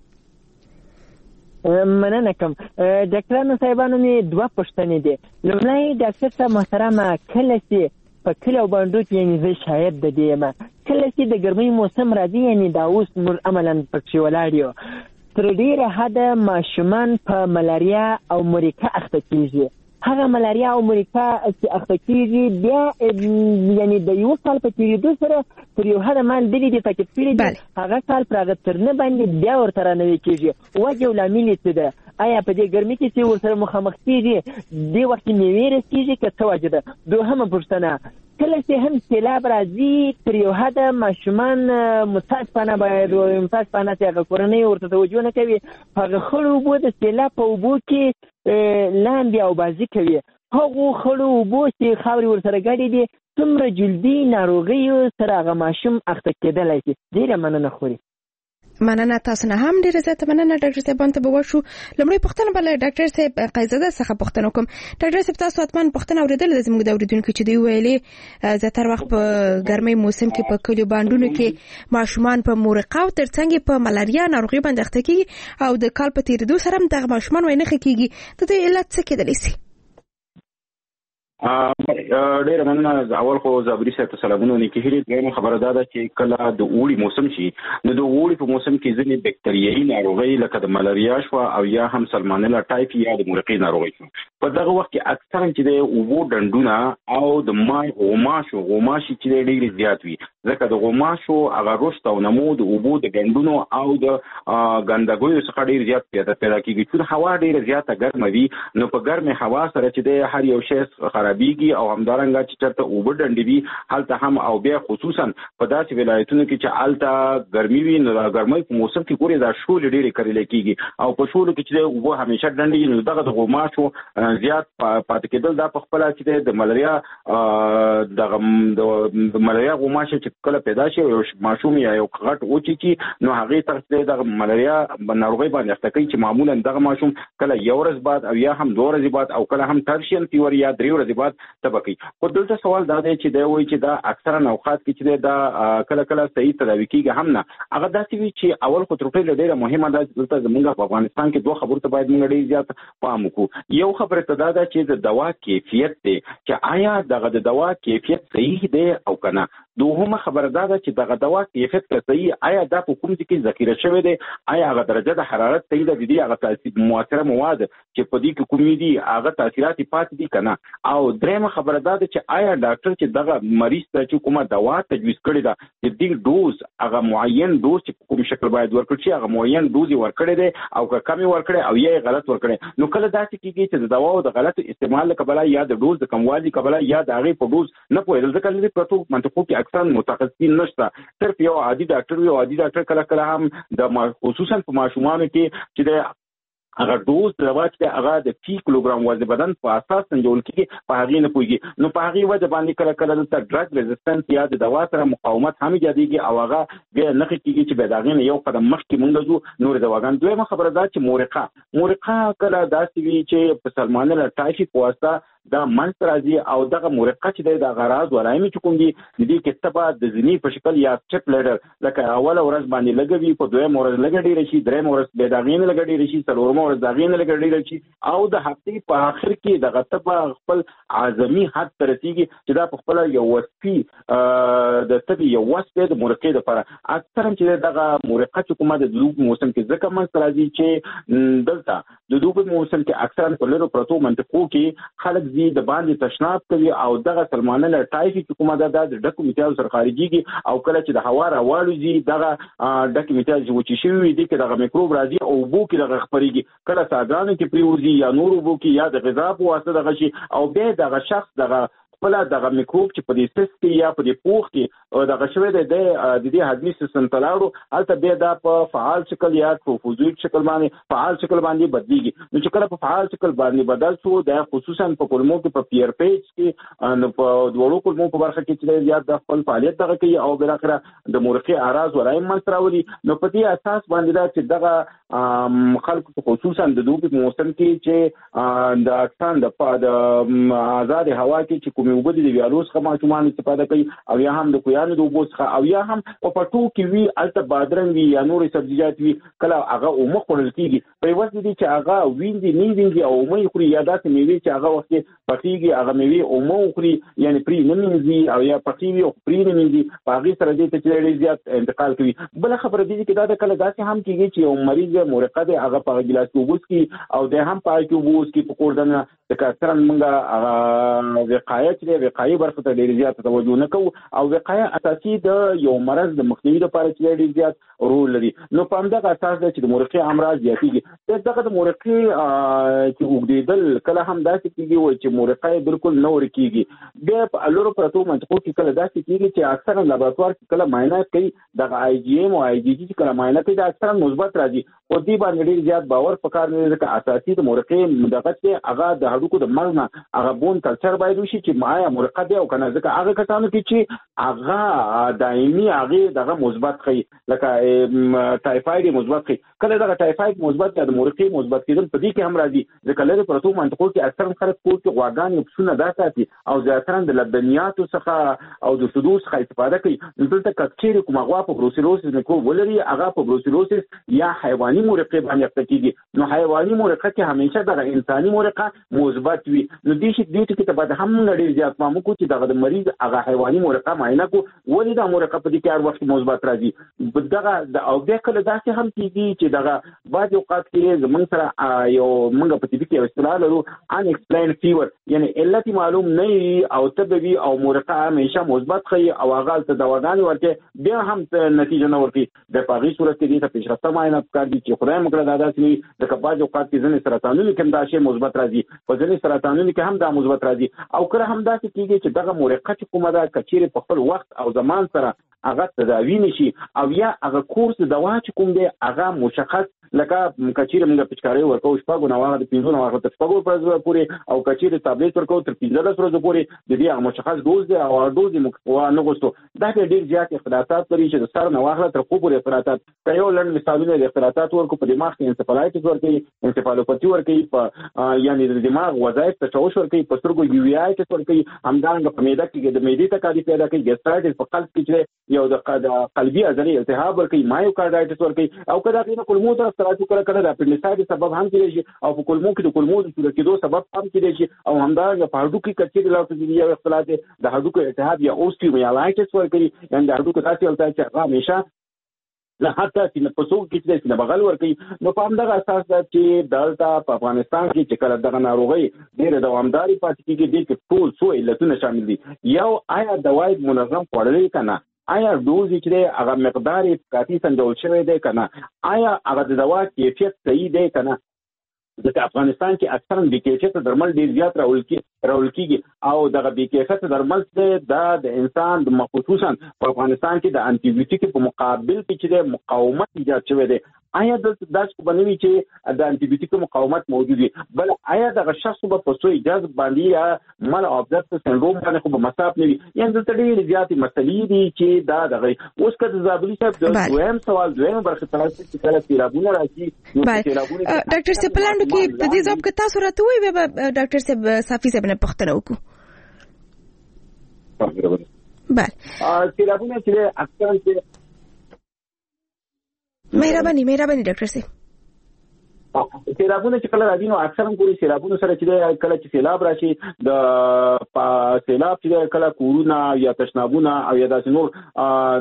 مننه کوم. ډاکټرانو صاحبانو مې دوه پوښتنې دي. لومړی ډاکټر صاحب محترمه، کله چې په کلي او بانډو کې یعنې زه شاید د دې یم، کله چې د ګرمۍ موسم راځي یعنې دا اوس موږ عملا پکې ولاړ یو، تر ډېره حده ماشومان په ملاریا او مریکه اخته کېږي. هغه ملاریا او مریکا چې اخته کېږي بیا یعنې د یو کال په تېرېدو سره تر یو حده ما لیدلي دي تاکید کړي دي هغه کال پر هغه ترنه باندې بیا ورته رانوي کېږي. وجه او لامل یې څه ده؟ آیا په دې ګرمۍ کې چې ورسره مخامخ کېږي دې وخت کې میوې رسېږي که څه وجه ده؟ دوهمه پوښتنه، کله چې هم سیلاب راځي تر یو حده ماشومان متاسفانه باید متاسفانه چې هغه کورنۍ ورته توجه نه کوي، هغه خړو اوبو د سیلاب په اوبو کې لاندې او بازي کوي. هغو خړو اوبو چې خاورې ورسره ګډې دي څومره جلدي ناروغیو سره هغه ماشوم اخته کېدلی شي. ډېره مننه خوري. مننه تاسو نه هم ډیره زیاته مننه. ډاکټر صاحب ته به ورشو. لومړی پوښتنه بل ډاکټر صاحب قیزاده څخه پوښتنه کوم. ډاکټر صاحب تاسو حتما پوښتنه اوریدل د زموږ د اوریدونکو چې دی ویلي زیاتره وخت په ګرمۍ موسم کې په کلیو باندونو کې ماشومان په مورقه او ترڅنګ په ملاریا ناروغي باندې اخته کیږي او د کال په تیریدو سره هم دغه ماشومان وینخه کیږي. د دې علت څه کېدلی شي؟ ډېر مننه. اول خو زابري صاحب ته سلامونه نیکې هیلې. دویمه خبره دا ده چې کله د اوړي موسم شي نو د اوړي په موسم کې ځینې بکتریایي ناروغۍ لکه د ملاریا شوه او یا هم سالمونیلا ټایفي یا د مورقې ناروغۍ شوه. په دغه وخت کې اکثرا چې د اوبو ډنډونه او د مای غوماشي چې ډېرې زیات وي، ځکه د غوماشو هغه رشد او نمو د اوبو د ډنډونو او د ګندګیو څخه ډېر زیات پیدا کېږي. چې هوا ډېره زیاته ګرمه وي نو په ګرمې هوا سره چې د هر یو شی خرابېږي او همدارنګه چې چېرته اوبه ډنډې وي هلته هم، او بیا خصوصا په داسې ولایتونو کې چې هلته ګرمي وي نو د ګرمۍ په موسم کې ګورې دا شولې ډېرې کرلی کېږي او په شولو کې چې اوبه همیشه ډنډې نو دغه د غوماشو زیات پاتې کېدل دا په خپله چې د ملاریا غوماشه چې کله پیدا شي یو ماشوم یا یو غټ اوچي نو هغې ته د ملاریا ناروغۍ باندې اخته کوي چې معمولا دغه ماشوم کله یو ورځ بعد او یا هم 2 ورځې بعد او کله هم ترشین فیور یا 3 ورځې بعد تبه کوي. خو دلته سوال دا دی چې دی وایي چې دا اکثرا اوقات کې چې دا کله کله صحیح تداوي کېږي هم نه. هغه داسې وي چې اول خو تر ټولو ډېره مهمه ده دلته زموږ په افغانستان کې 2 خبرو ته باید موږ ډېر زیات پام وکړو. یو خبره ته دا ده چې د دوا کیفیت دی چې آیا دغه د دوا کیفیت صحیح دی او که نه. دوهمه خبره دا ده چې دغه دوا کیفیت که صحیح آیا دا په کوم ځای کې ذخیره شوی دی، آیا هغه درجه د حرارت صحیح ده، د دې هغه تاثیر مؤثره مواد چې په دې کې کومې دي هغه تاثیرات پاتې دي که نه. او درېیمه خبره دا ده چې آیا ډاکټر چې دغه مریض ته چې کومه دوا تجویز کړې ده د دې ډوز هغه معین ډوز چې په کوم شکل باید ورکړل شي هغه معین ډوز یې ورکړی دی او که کم یې ورکړی او یا یې غلط ورکړی. نو کله داسې کېږي چې د دواو د غلط استعمال له کبله یا د ډوز د کموالي کبله یا د هغې په ډوز نه پوهېدل، ځکه لرې پرتو منطقو کې اکثرا متخصصین نشته، صرف یو عادي ډاکټر وي او عادي ډاکټر کله هم د خصوصا په ماشومانو کې چې د هغه ډوز دوا چې هغه د 3 کیلوګرام وزن بدن په اساس سنجول کېږي په هغې نه پوهېږي. نو په هغې وجه باندې کله دلته ډرګ ریزسټنس یا د دوا سره مقاومت هم ایجادېږي او هغه بیا نښې کېږي چې بیا د هغې نه یو قدم مخکې مونږ ځو نورې دواګان. دویمه خبره دا چې مورقه کله داسې وي چې په سالمونیلا ټایفي په واسطه دا منځ راځي او دغه مورقه چې دی د غراض ولایم چې کوم دي د دې کې تبه د ځینې په شکل یا چپ لیډر لکه اوله ورځ باندې لګوي، په دویم ورځ لګ ډېر شي، دریم ورځ به دا غین لګ ډېر شي، څلورم ورځ دا غین لګ ډېر شي او د هفتې په اخر کې دغه تبه خپل اعظمي حد ته رسیږي چې دا په خپل یو وصفي د تبه یو وصف د مورقې لپاره. اکثرا چې دغه مورقه چې کومه د دوب موسم کې ځکه منځ راځي چې دلته د دوب موسم کې اکثرا په لرو پرتو منطقو کې خلک راځي د باندې تشناب کوي او دغه سلمانله ټایفي کومه د ډکو میتیازو سره خارجيږي او کله چې د هوا راوالوځي دغه ډکو میتیاز چې شوی دي کې دغه میکروب راځي او بو کې دغه خپريږي کله ساګانو کې پریوزي یا نور بو کې یا د غذا په واسطه دغه شي او به دغه شخص دغه بل دغه میکروب چې په دې سیس کې یا په دې پوښ کې او دغه شوی د دې هضمي سیستم تلاړو البته به دا په فعال شکل یا په فوزوي شکل باندې فعال شکل باندې بدليږي نو چې کله په فعال شکل باندې بدل شو د خصوصا په کولمو کې په پیر پیج کې نو په دوړو کولمو په برخه کې چې زیات د خپل فعالیت دغه کوي او بل اخره د مورخي اعراض ولای منځراولي نو په دې اساس باندې دا چې دغه خلکو خصوصا د دوبي موسم کې چې د اکسان د آزاد هوا کې چې وبدي د ویالو څخه ماشومان استفاده کوي او یا هم د کویانو د وبو څخه او یا هم په پټو کې وی الته بادرنګ وی یا نور سبزیجات وی کله هغه اومه خورل کیږي په واسطه دي چې هغه وینځي نه وینځي او اومه خوري یا داسې میوه چې هغه وخت پخېږي هغه میوه اومه خوري یعنی پری نه وینځي او یا پخېږي او پری نه وینځي په هغه سره دې ته چې زیات انتقال کوي بل خبره دي چې دا د کله داسې هم کیږي چې یو مریض مرقه ده هغه په ګلاس وبوس کی او د هم په کې وبوس کی په کوردنه د کثرن منګه وقایه چې وقایي برخه ته ډیر زیات توجه نه کوو او وقایه اساسي د یو مرض د مخنیوي لپاره چې ډیر زیات رول لري نو په همدغه اساس د چې د مرقي امراض زیاتېږي دغه د مرقي چې وګړيدل کله هم داسې کیږي و چې مرقي بالکل نه ورکیږي بیا په الورو پرتو منطقو کې کله داسې کیږي چې اکثرا لابراتوار کې کله معاینه کوي د آی جی ایم او آی جی جی کله معاینه کوي دا اکثرا مثبت راځي او دې باندې ډیر زیات باور پکار نه لري چې اساسي د مرقي دغه چې هغه د هډوکو د مرض نه هغه بون کلچر باید وشي چې مایا مرقه دی او کنه ځکه هغه کسانو کې چې هغه دایمي هغه دغه مثبت خي لکه ټایفاید مثبت خي کله دغه ټایفاید مثبت د مرقي مثبت کېدل په دې کې هم راځي ځکه لږ پرتو منطقو کې اکثر خلک کوم چې غواګان یو څونه داساتي او ځاتران د لبنیاتو څخه او د سدوس څخه استفاده کوي دلته کچېری کومه غوا په بروسیلوسیس نه کو ولري هغه په بروسیلوسیس یا حیواني مرقه باندې اخته نو حیواني مرقه کې همیشه د انساني مرقه مثبت وي نو دې شي دې ټکي ته بعد هم لري زیات مامو کو چې د مریض هغه حیواني مرقه معاینه کو ولې د مرقه په دې کې هر وخت مثبت راځي دغه او د کله داسې هم کیږي چې دغه بعض اوقات کې زمونږ سره یو موږ په دې کې اصطلاح لرو ان ایکسپلاین فیور یعنی علت معلوم نه او طبي او مرقه همیشه مثبت خي او هغه ته دواګان ورته بیا هم نتیجه نه ورتي د پاغي صورت کې دې ته پیشرفته معاینه کار دي چې خدای مکړه دادا سي د بعض اوقات کې ځنې سرطانونو کې دا شی مثبت راځي په ځنې سرطانونو کې هم دا مثبت راځي او کله هم دا کېږي چې دغه مرقه چې کومه ده کچېره په خپل وخت او زمان سره هغه تداوی نشي او یا هغه کورس دوا چې کوم دی هغه مشخص لکه کچېره موږ پچکاري ورکو شپږو نوغه د 15 نوغه تر شپږو ورځې پورې او کچېره ټابلیټ ورکو تر 15 ورځې پورې د دې مشخص دوز دی او دوز یې مکوا نه غوښتو دا ډېر زیات اختلافات لري چې د سر نوغه تر خو پورې اختلافات یو لړ مثالونه د اختلافات ورکو په دماغ کې انسفالایټس ورکي انسفالوپاتي ورکي په یعنی د دماغ وظایف تشوش ورکي په سترګو یو وی آیټس ورکي همدارنګه په معده کې د معدې تکالیف پیدا کوي ګیسټرایټس په قلب کې یو د قلبي عضلې التهاب ورکي مایوکارډایټس ورکي او کله د کولمو طرف تراتو کله د اپنډیسایټس سبب هم کېږي او په کولمو کې د کولمو د صورت کېدو سبب هم کېږي او همدارنګه په هډوکو کې کچېره لاټوزي یا اختلاط د هډوکو التهاب یا اوستیومایلایټس ورکي یعنی د هډوکو تاسو ولته چې هغه همیشه نه حتی چې په څوک کې چې بغل ورکي نو په همدغه اساس چې دلته په افغانستان کې چې کله دغه ناروغي ډېر دوامداري پاتې کېږي د ټول څو علتونه شامل دي یو آیا دوايي منظم خوړل کنه آیا دوز چې هغه مقدار کافي سنجول شوی دی کنه آیا هغه د دوا کیفیت صحیح دی کنه ځکه افغانستان کې اکثرا بې کیفیته درمل ډېر زیات راول کېږي او دغه بې کیفیته درمل د انسان د خصوصا په افغانستان کې د انټي بیوټیک په مقابل کې چې مقاومت ایجاد شوی دی آیا داسې بنوي چې د انټي بیوټیک مقاومت موجود وي بل آیا دغه شخص په پسو اجازه باندې یا مال ابزرت سندروم باندې خو په مساف نه وي یعنی د ډېر زیات مسلې دي چې دا دغه اوس کله زابلی صاحب د دویم سوال دویم برخه تاسو چې کله تیرابونه راځي ډاکټر سپلاند کې د دې ځواب که تاسو راته وایي به ډاکټر صاحب صافي صاحب نه پوښتنه وکړو بله تیرابونه چې اکثر مهرباني ډاکټر صاحب سیلابونه چې کله راځي نو اکثرا ګوري سیلابونه سره چې کله چې سیلاب راشي د سیلاب چې کله کورونه یا تشنابونه او یا داسې نور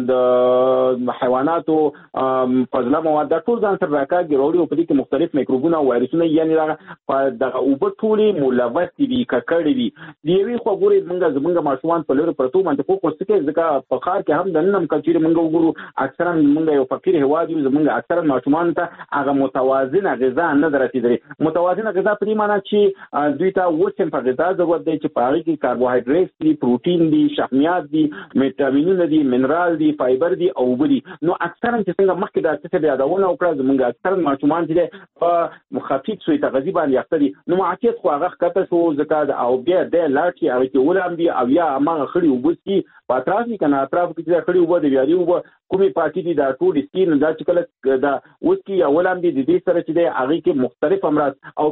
د حیواناتو فضله مواد ټول ځان سره راکاږي وروړي او په دې کې مختلف میکروبونه او وایرسونه یعنی دغه اوبه ټولې ملوث دي ککړې دي د یوې خوا ګوري زمونږ ماشومان په لوري پرتو باندې خو څه ځکه په ښار کې هم د نن هم کچېرې موږ وګورو اکثرا موږ یو فقیر هېواد یو زمونږ اکثرا ماشومان ته هغه متوازنه غذا نه ده رسېدلې متوازنه غذا په دې معنی چې دوی ته اووه صنفه غذا ضرورت دی چې په هغې کې کاربوهایډریټ دي پروټین دي شحمیات دي ویټامینونه دي منرال دي فایبر دي او اوبه دي نو اکثرا چې څنګه مخکې دا څه یادونه وکړه زمونږ اکثرا ماشومان چې دی په خفیف سوی تغذي باندې اخته دي نو معافیت خو هغه ښکته شو ځکه او بیا دی لاړ چې هغې کې ولامبي او یا هماغه خړې اوبه څکي په اطراف کې که نه اطراف کې چې خړې اوبه د ویالې اوبه کومې پاتې دي دا ټول سکي نو دا چې کله دا وڅکي یا ولامبي د دې سره چې دی هغې کې مختلف امراض او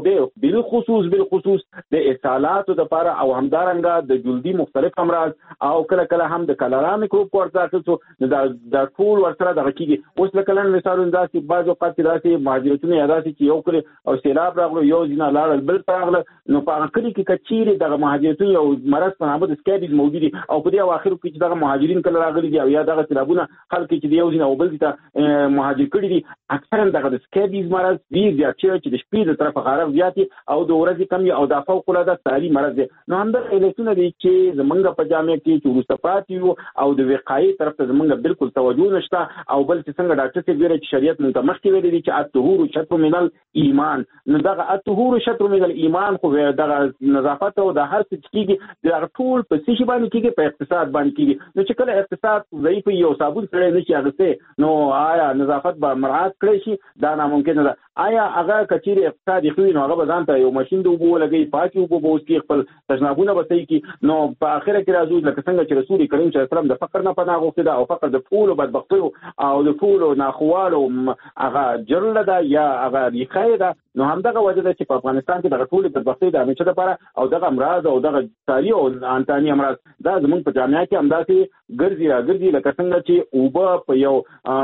بالخصوص د اسهالاتو دپاره او همدارنګه د جلدي مختلف امراض او کله کله هم د کلرا میکروب ورته داخل شو نو دا ټول ورسره دغه کېږي اوس لکه نن مثالونه داسې بعض اوقات کې داسې مهاجرتونه یا داسې چې یو کلي او سیلاب راغلو یو ځینه لاړل بل ته راغله نو په هغه کلي کې که چیرې دغه مهاجرتونه یو مرض په نامه د سکیبیز موجود دي او په دې اواخرو کې چې دغه مهاجرین کله راغلي دي او یا دغه سیلابونه خلک چې د یو ځینه او بل ځای ته مهاجر کړي دي اکثرا دغه د سکیبیز مرض ډېر زیات شوی چې د شپې د طرفه خارق زیات دي او د ورځې کم او دا فوق العاده ساري مرض دی نو همدغه علتونه دي چې زمونږ په جامعه کې چې وروسته پاتې یو او د وقایې طرف ته زمونږ بالکل توجه نشته او بل چې څنګه ډاکټر صاحب ویلي چې شریعت موږ ته مخکې ویلي دي چې الطهور شطر من الایمان نو دغه الطهور شطر من الایمان خو دغه نظافت او د هر څه چې کېږي دغه ټول په څه شي باندې کېږي په اقتصاد باندې کېږي نو چې کله اقتصاد ضعیف یو صابون سړی نشي اخیستی نو آیا نظافت به مراعات کړی شي دا ناممکنه ده آیا هغه کچېرې اقتصاد ښه وي نو هغه به ځان ته یو ماشین د اوبو ولګوي پاکې اوبه به اوس کړي خپل تشنابونه به صحیح کړي نو په اخره کې راځو لکه څنګه چې رسول کریم صلی الله علیه وسلم د فقر نه پناه غوښتې ده او فقر د ټولو بدبختیو او د ټولو ناخوالو هغه جرله ده یا هغه ریښه ده نو همدغه وجه ده چې په افغانستان کې دغه ټولې بدبختۍ د همیشه دپاره او دغه امراض او دغه ساري او انتاني امراض دا زمونږ په جامعه کې همداسې ګرځي راګرځي لکه څنګه چې اوبه په یو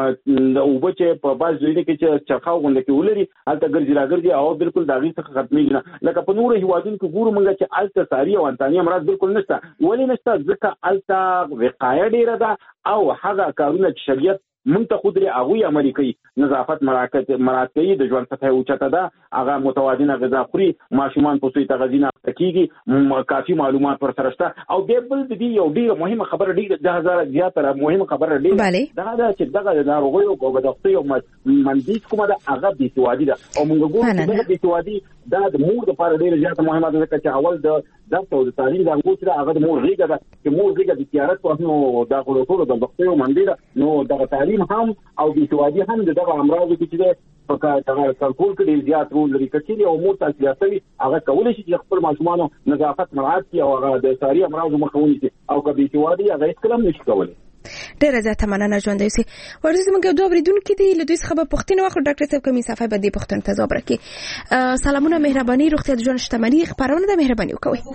اوبه چې په بعض ځایونو کې چې چرخاو غونډه کې ولري هلته ګرځي راګرځي او بالکل د هغې څخه ختمېږي نه لکه په نورو هېوادونو کې ګورو موږ چې هلته ساري او انتاني امراض بالکل نشته ولې نشته ځکه هلته وقایه ډېره ده او هغه کارونه چې شریعت موږ ته خو درې هغوی عملي کوي نظافت مراعات کوي د ژوند سطحه اوچته ده هغه متوازنه غذا خوري ماشومان په سوی تغذي نه اخته کېږي کافي معلومات ورسره شته او بیا بل د دې یو ډېره مهمه خبره ډېره 10,000 زیاته مهمه خبره ډېره دغه ده چې دغه د ناروغیو او بدبختیو منځ کومه ده هغه بېسوادي ده او موږ ګورو چې دغه بېسوادي دا د مور دپاره ډېره زیاته مهمه ده ځکه چې اول د درس او د تعلیم د انګو چې هغه د مور غېږه ده چې مور غېږه د تیارت وخت نو دا خو د ټولو بدبختیو منځ ده نو دغه تعلیم هم او بېسوادي هم د دغه امراضو کې چې دی په دغه کنټرول کې ډېر زیات رول لري که چیرې یو مور تاسې زیاتوي هغه کولی شي چې خپل ماشومانو نظافت مراعات کړي او هغه د ساري امراضو مخه ونیسي او که بېسوادي هغه هېڅکله هم نشي کولی ډېره زیاته مننه ژوندی اوسئ ورځ زموږ دوه اورېدونکي دي له دوی څخه به پوښتنې واخلو ډاکټر صاحب کومې صفحې به دې پوښتنو ته ځواب راکړي سلامونه مهرباني روغتیا د ژوند شتمني خپرونه ده مهرباني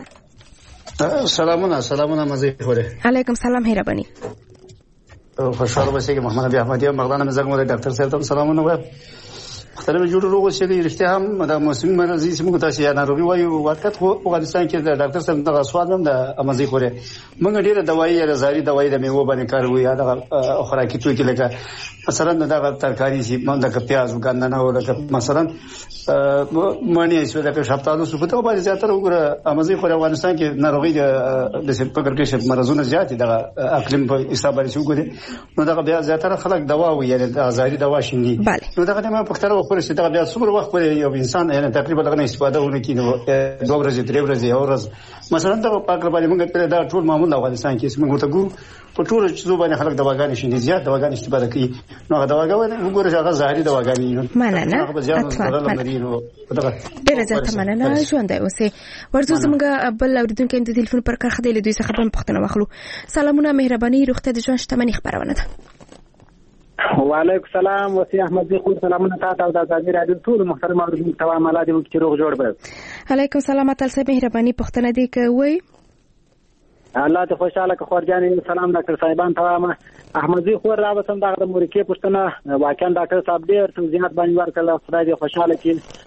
وکوئ سلامونه مزې خورې علیکم سلام مهرباني خوشحال اوسئ محمد ابي احمدي مغلانه مزګ مو ډاکټر صاحب ته سلامونه وایم مختلف جوړ روغ شي رښتیا هم د موسمي مرضی چې موږ تاسو یې ناروغي وایو واقعیت خو افغانستان کې د ډاکټر صاحب دغه سوال هم د امزي خوري موږ ډیره دوايي یا زاري دوايي د میوه باندې کاروي یا د خوراکي توکي لکه مثلا دغه ترکاری چې موږ د پیاز وګاندنه او د مثلا مانی چې د شپتالو صفته باندې زیاتره وګوره امزي خوري افغانستان کې ناروغي د فکر کې مرزونه زیات دي د اقلیم په حساب باندې وګوري نو دغه بیا زیاتره خلک دوا وي یا د زاري دوا شيندي نو دغه ما پختره خو چې دا بیا څومره وخت پورې یو انسان یعنی تقریبا دغه استفاده ونکړي نو 2 ورځې 3 ورځې یو ورځ مثلا دا پاکر باندې موږ په دا ټول معمول افغانستان کې موږ ته ګورو په ټول چیزو باندې خلک دواګانې شي زیات دواګانې استفاده کوي نو دواګانې وګوره چې هغه ظاهري دواګانې مننه ډېره زیاته مننه ژوندی اوسئ ورځو زموږ بل اورېدونکی د تلیفون پر کرښه دی له دوی څخه به پوښتنه واخلو سلامونه مهرباني روغتیا د ژوند شتمني خپرونه ده وعلیکم السلام وسی احمد زی خو سلامونه تاسو او د ازادي رادیو ټول محترم اوریدونکو ته وایم الله دې وکړي روغ جوړ به علیکم السلام تعالی صاحب مهرباني پوښتنه دې کوي الله ته خوشاله که خورجان سلام ډاکټر صاحبان ته وایم احمد زی خو راوسم دغه مورکې پوښتنه واقعا ډاکټر صاحب ډېر توضیحات باندې ورکړل خدای دې خوشاله کړي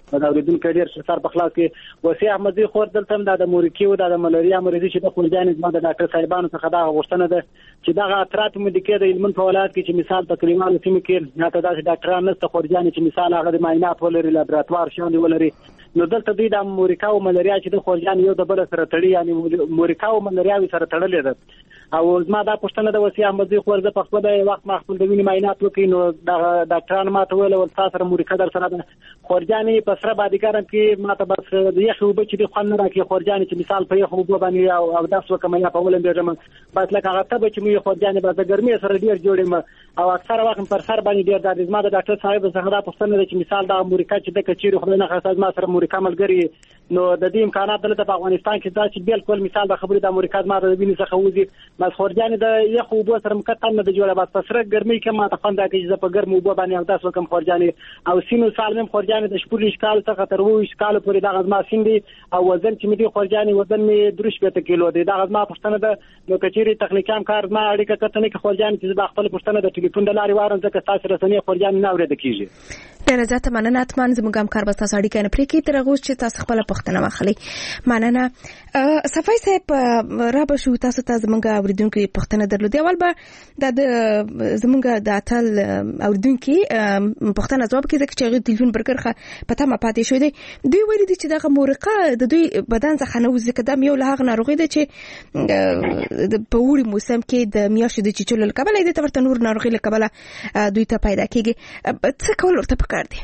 دا اوریدونکو ډیر سر په خلاص کې وسی احمدي خور دلته د مورکی او د ملاریا مریض چې د خورجان زما د ډاکټر صاحبانو څخه دا غوښتنه ده چې دا اثرات مدیکې د علم په ولایت کې چې مثال په کلیوالو سیمو کې نه ته داسې ډاکټران نشته خورجان چې مثال هغه د معاینات ولري لابراتوار شاندې ولري نو دلته دوی د مورکا او ملاریا چې د خورجان یو د بل سره تړي یعنی مورکا او ملاریا سره تړلې ده او زما دا پوښتنه د وسی احمدي خور د په خپل وخت ما خپل د وینې معاینات وکړي نو دا ډاکټران ما ته ویل ول تاسو سره مورکا در سره ده خورجانې په سره باندې ګرم کې ما ته بس د یخ وب چې د خوان نه راکې خورجانې چې مثال په یخ وب باندې او داس وکم یا په ولم بیرم بس لکه هغه ته چې مې خورجانې به د ګرمۍ سره ډیر جوړم او اکثر وخت پر سر باندې ډیر د زما د ډاکټر صاحب څخه دا پوښتنه ده چې مثال دا مورکا چې د کچیر خو نه خاصه ما سره مورکا ملګری نو د دې امکانات دلته په افغانستان کې دا چې بالکل مثال د خبرې د امریکا ما د وینې څخه وځي ما خورجانې د یخ وب سره مکتل نه د جوړه بس په سره ګرمۍ کې ما ته خوند راکې چې په ګرم وب باندې او داس وکم خورجانې او سینو سالم خورجانې د شپږ اشکال څخه تر 20 اشکال پورې دا غزما سیندي او وزن چې مې دي خورجانې وزن مې 3 کیلو دی دا غزما پښتنه ده نو کچېری تخنیکام کار ما اړیکه کتنې کې خورجانې چې د خپل پښتنه د ټلیفون د لارې وارم ځکه تاسو رسنۍ خورجانې نه اورېد کیږي ډېر زیات مننه اتمن زموږ هم کار به تاسو اړیکه نه پرې کې تر هغه چې تاسو خپل پښتنه واخلي مننه صفای صاحب را به شو تاسو ته زموږ اوریدونکو پښتنه درلودي اول به د زموږ د اتل اوریدونکو پښتنه جواب کې چې غو ټلیفون برګرخه پته ما پاتې شو دی دوی ویل دي چې دغه مورقه د دوی بدن څخه نه وځي کدام یو له هغه ناروغي ده چې په وړي موسم کې د میاشتې د چچول کبل د تورته نور ناروغي له کبل دوی ته پیدا کیږي څه کول ورته پکار دي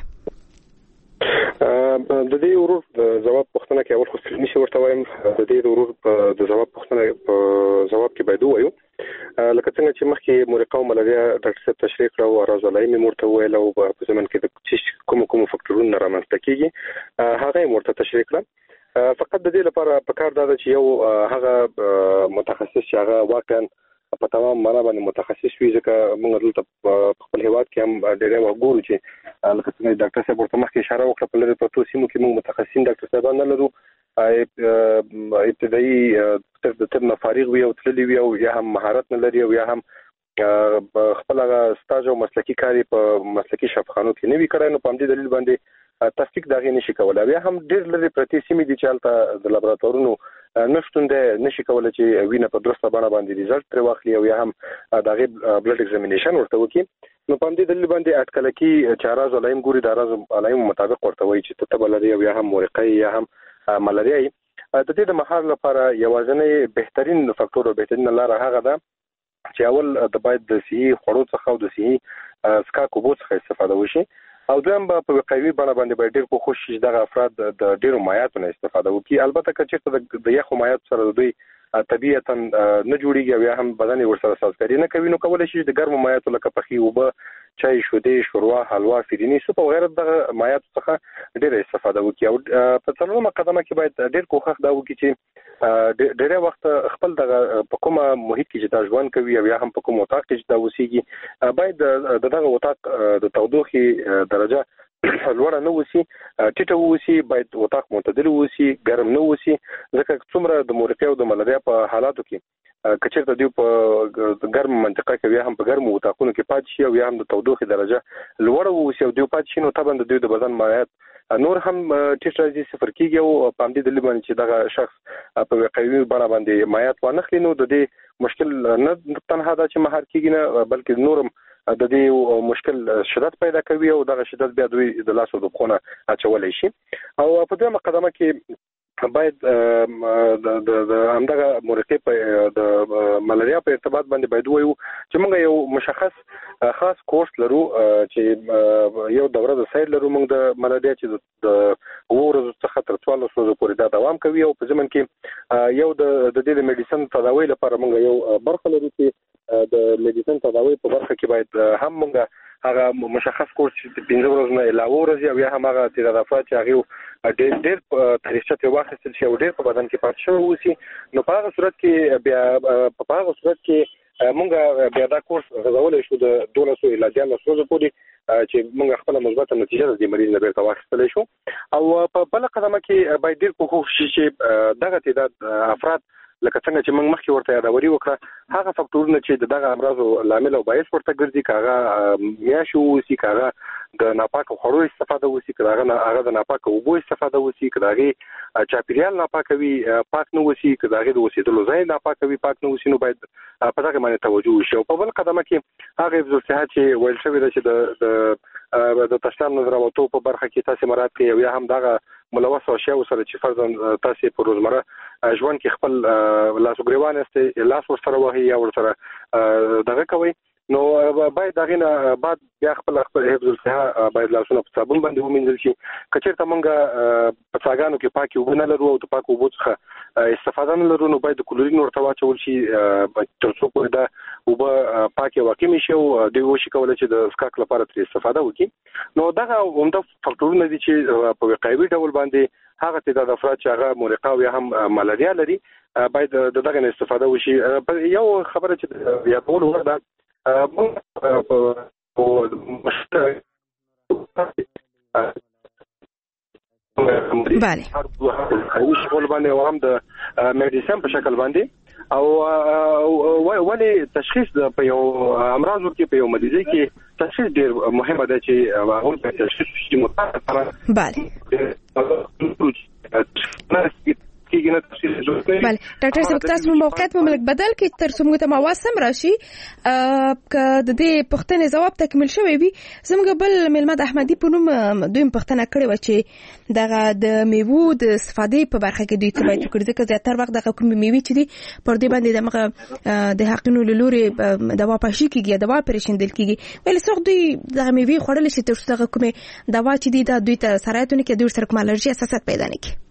د دې ورور د جواب پوښتنه کې اول خو نشي ورته وایم د دې ورور د جواب پوښتنه په جواب کې باید وایو لکه څنګه چې مخکې مورقه او ملاریا ډاکټر صاحب تشریح کړو او راځلای مې مرته ویل او په زمن کې د کوم فاکټورونو رامنځته کیږي هغه مرته تشریح کړم فقط د دې لپاره پکار دا چې یو هغه متخصص چې هغه واقعا په تمام معنا باندې متخصص وي ځکه موږ دلته په خپل هیواد کې هم ډېر وګورو چې لکه څنګه ډاکټر صاحب ورته مخکې اشاره وکړه په لري پروتو سیمو کې موږ متخصصین ډاکټر صاحبان نه لرو ابتدایي تر نه فارغ وي او تللی وي او یا هم مهارت نه لري او یا هم خپل سټاژ او مسلکی کاری په مسلکی شفاخانو کې نه وی کړای نو په دې دلیل باندې تصدیق دغه نشي کولای بیا هم ډېر لري پرتی سیمې دي چې البته د لابراتوارونو نشټون ده نشي کولای چې وینه په درسته باندې ریزلټ تر واخلي او یا هم دغه بلډ ایگزامینیشن ورته وکړي نو په دې دلیل باندې اټکل کې چاراز علایم ګوري د راز علایم مطابق ورته وایي چې تبه لري او یا هم مورقه یا هم ملاریا د دې د مهار لپاره یوازینی بهترین فاکټور او بهترین لار هغه ده چې اول د باید د صحي خوړو څخه او د صحي سکا کوبو څخه استفاده وشي او دویم به په وقایوي بڼه باندې ډېر کوښښ شي دغه افراد د ډېرو مایعاتو نه استفاده وکړي البته که چېرته د یخو مایعاتو سره دوی طبیعتا نه جوړیږي او یا هم بدن ورسره سازګاري نه کوي نو کولی شي د ګرمو مایعاتو لکه پخې اوبه چای شودې شوروا حلوا فریني سوپ او غیره دغه مایعاتو څخه ډېره استفاده وکړي او په څلورمه قدمه کې باید ډېر کوښښ دا وکړي چې ډېر وخت خپل دغه په کومه محیط کې چې دا ژوند کوي او یا هم په کوم وطاق کې چې دا اوسېږي باید دغه وطاق د تودوخې درجه لوړه نه وسی ټیټه وسی باید وطاق معتدل وسی ګرم نه وسی ځکه څومره د مورقه او د ملاریا په حالاتو کې کچېرته دی په ګرم منطقه کې یا هم په ګرم وطاقونو کې پات شي او یا هم د تودوخې درجه لوړه وسی او دی پات شي نو طبعا د دوی د بدن مایعات نور هم ټیټ راځي صفر کېږي او په دې دلیل باندې چې دغه شخص په وقایوي بڼه باندې مایعات وانخلي نو د دې مشکل نه تنها دا چې مهار کېږي نه بلکې نورم د دې مشکل شدت پیدا کوي او دغه شدت بیا دوی د لاسو د خونه اچولای شي او په دې مقدمه کې باید د همدغه مورقه په د ملاریا په ارتباط باندې باید وایو چې موږ یو مشخص خاص کورس لرو چې یو دوره د سیر لرو موږ د ملاریا چې د ورځو څخه تر 14 ورځې پورې دا دوام کوي او په ځمن کې یو د دې میډیسن تداوی لپاره موږ یو برخه لرو چې د میډیسن تداوی په برخه کې باید هم موږ هغه مشخص کورس چې 15 ورځې نه علاوه ورځي او یا هم هغه تدافعات چې هغه ډېر تاریخچه ته واخیستل شي او ډېر په بدن کې پاتې شوی وسی نو په هغه صورت کې بیا په هغه صورت کې موږ بیا دا کورس غوړولای شو د 1200 الی 1400 ورځې پورې چې موږ خپل مثبت نتیجه د مریض نه بیرته واخیستلی شو او په بل قدمه کې باید ډېر کوښښ شي چې دغه تعداد افراد لکه څنګه چې موږ مخکې ورته یادوري وکړه هغه فاکټورونه چې دغه امراض لامل او باعث ورته ګرځي کاغه میاشو وسی کاغه د ناپاکو خوړو استفاده وسی کړه هغه د ناپاکو اوبو استفاده وسی کړه چاپیریال ناپاکوي پاک نه وسی کړه د وسیدلو ځای ناپاکوي پاک نه وسی نو باید په دغه باندې توجه وشي او په بل قدمه کې هغه حفظ الصحه چې ویل شوی دی چې د تشنام نظر او په برخه کې تاسو مراد کوي یا هم دغه ملوث اشیاء سره چې فرضاً تاسو په روزمره ژوند کې خپل لاسګریوان است لاس ورسره وهي یا ورسره دغه کوي نو باید دغه نه بعد بیا خپل حفظ الصحه باید لاسونه په صابون باندې ومنځل شي کچېرته مونږ په څاګانو کې پاکي وبنه لرو او پاکو وبو څخه استفاده نه لرو نو باید د کلورین ورته واچول شي تر څو پورې دا وبه پاکي واقع شي او د وشي کولای چې د سکاک لپاره تر استفاده وکړي نو دغه عمده فاکټورونه دي چې په وقایوي ډول باندې هغه تعداد افراد چې هغه مورقه او هم ملاریا لري باید دغه استفاده وشي یو خبره چې یادول ورده بله شغل باندې او هم د میډیسن په شکل باندې او ولی تشخیص په یو امراض کې په یو مریض کې تشخیص ډیر مهمه ده چې هغه په تشخیص کې متأثر بله بله ډاکټر صاحب تاسو موقعیت په ملک بدل کې تر څو موږ ته مواسم راشي ک د دې پښتنې جواب تکمیل شوی وي زموږ بل ملمد احمدي په نوم دوی پښتنه کړې و چې دغه د میوو د استفادې په برخه کې دوی څه باید وکړي ځکه زیاتره وخت دغه کوم میوې چې دي پر دې باندې دغه د حقینو لوري دوا پاشي کیږي دوا پرېشندل کیږي ول څو دوی دغه میوې خورل شي تر څو دغه کومه دوا چې دي دا دوی ته سرایتونه کې دوی سره کوم الرجی اساسات پیدا نه کی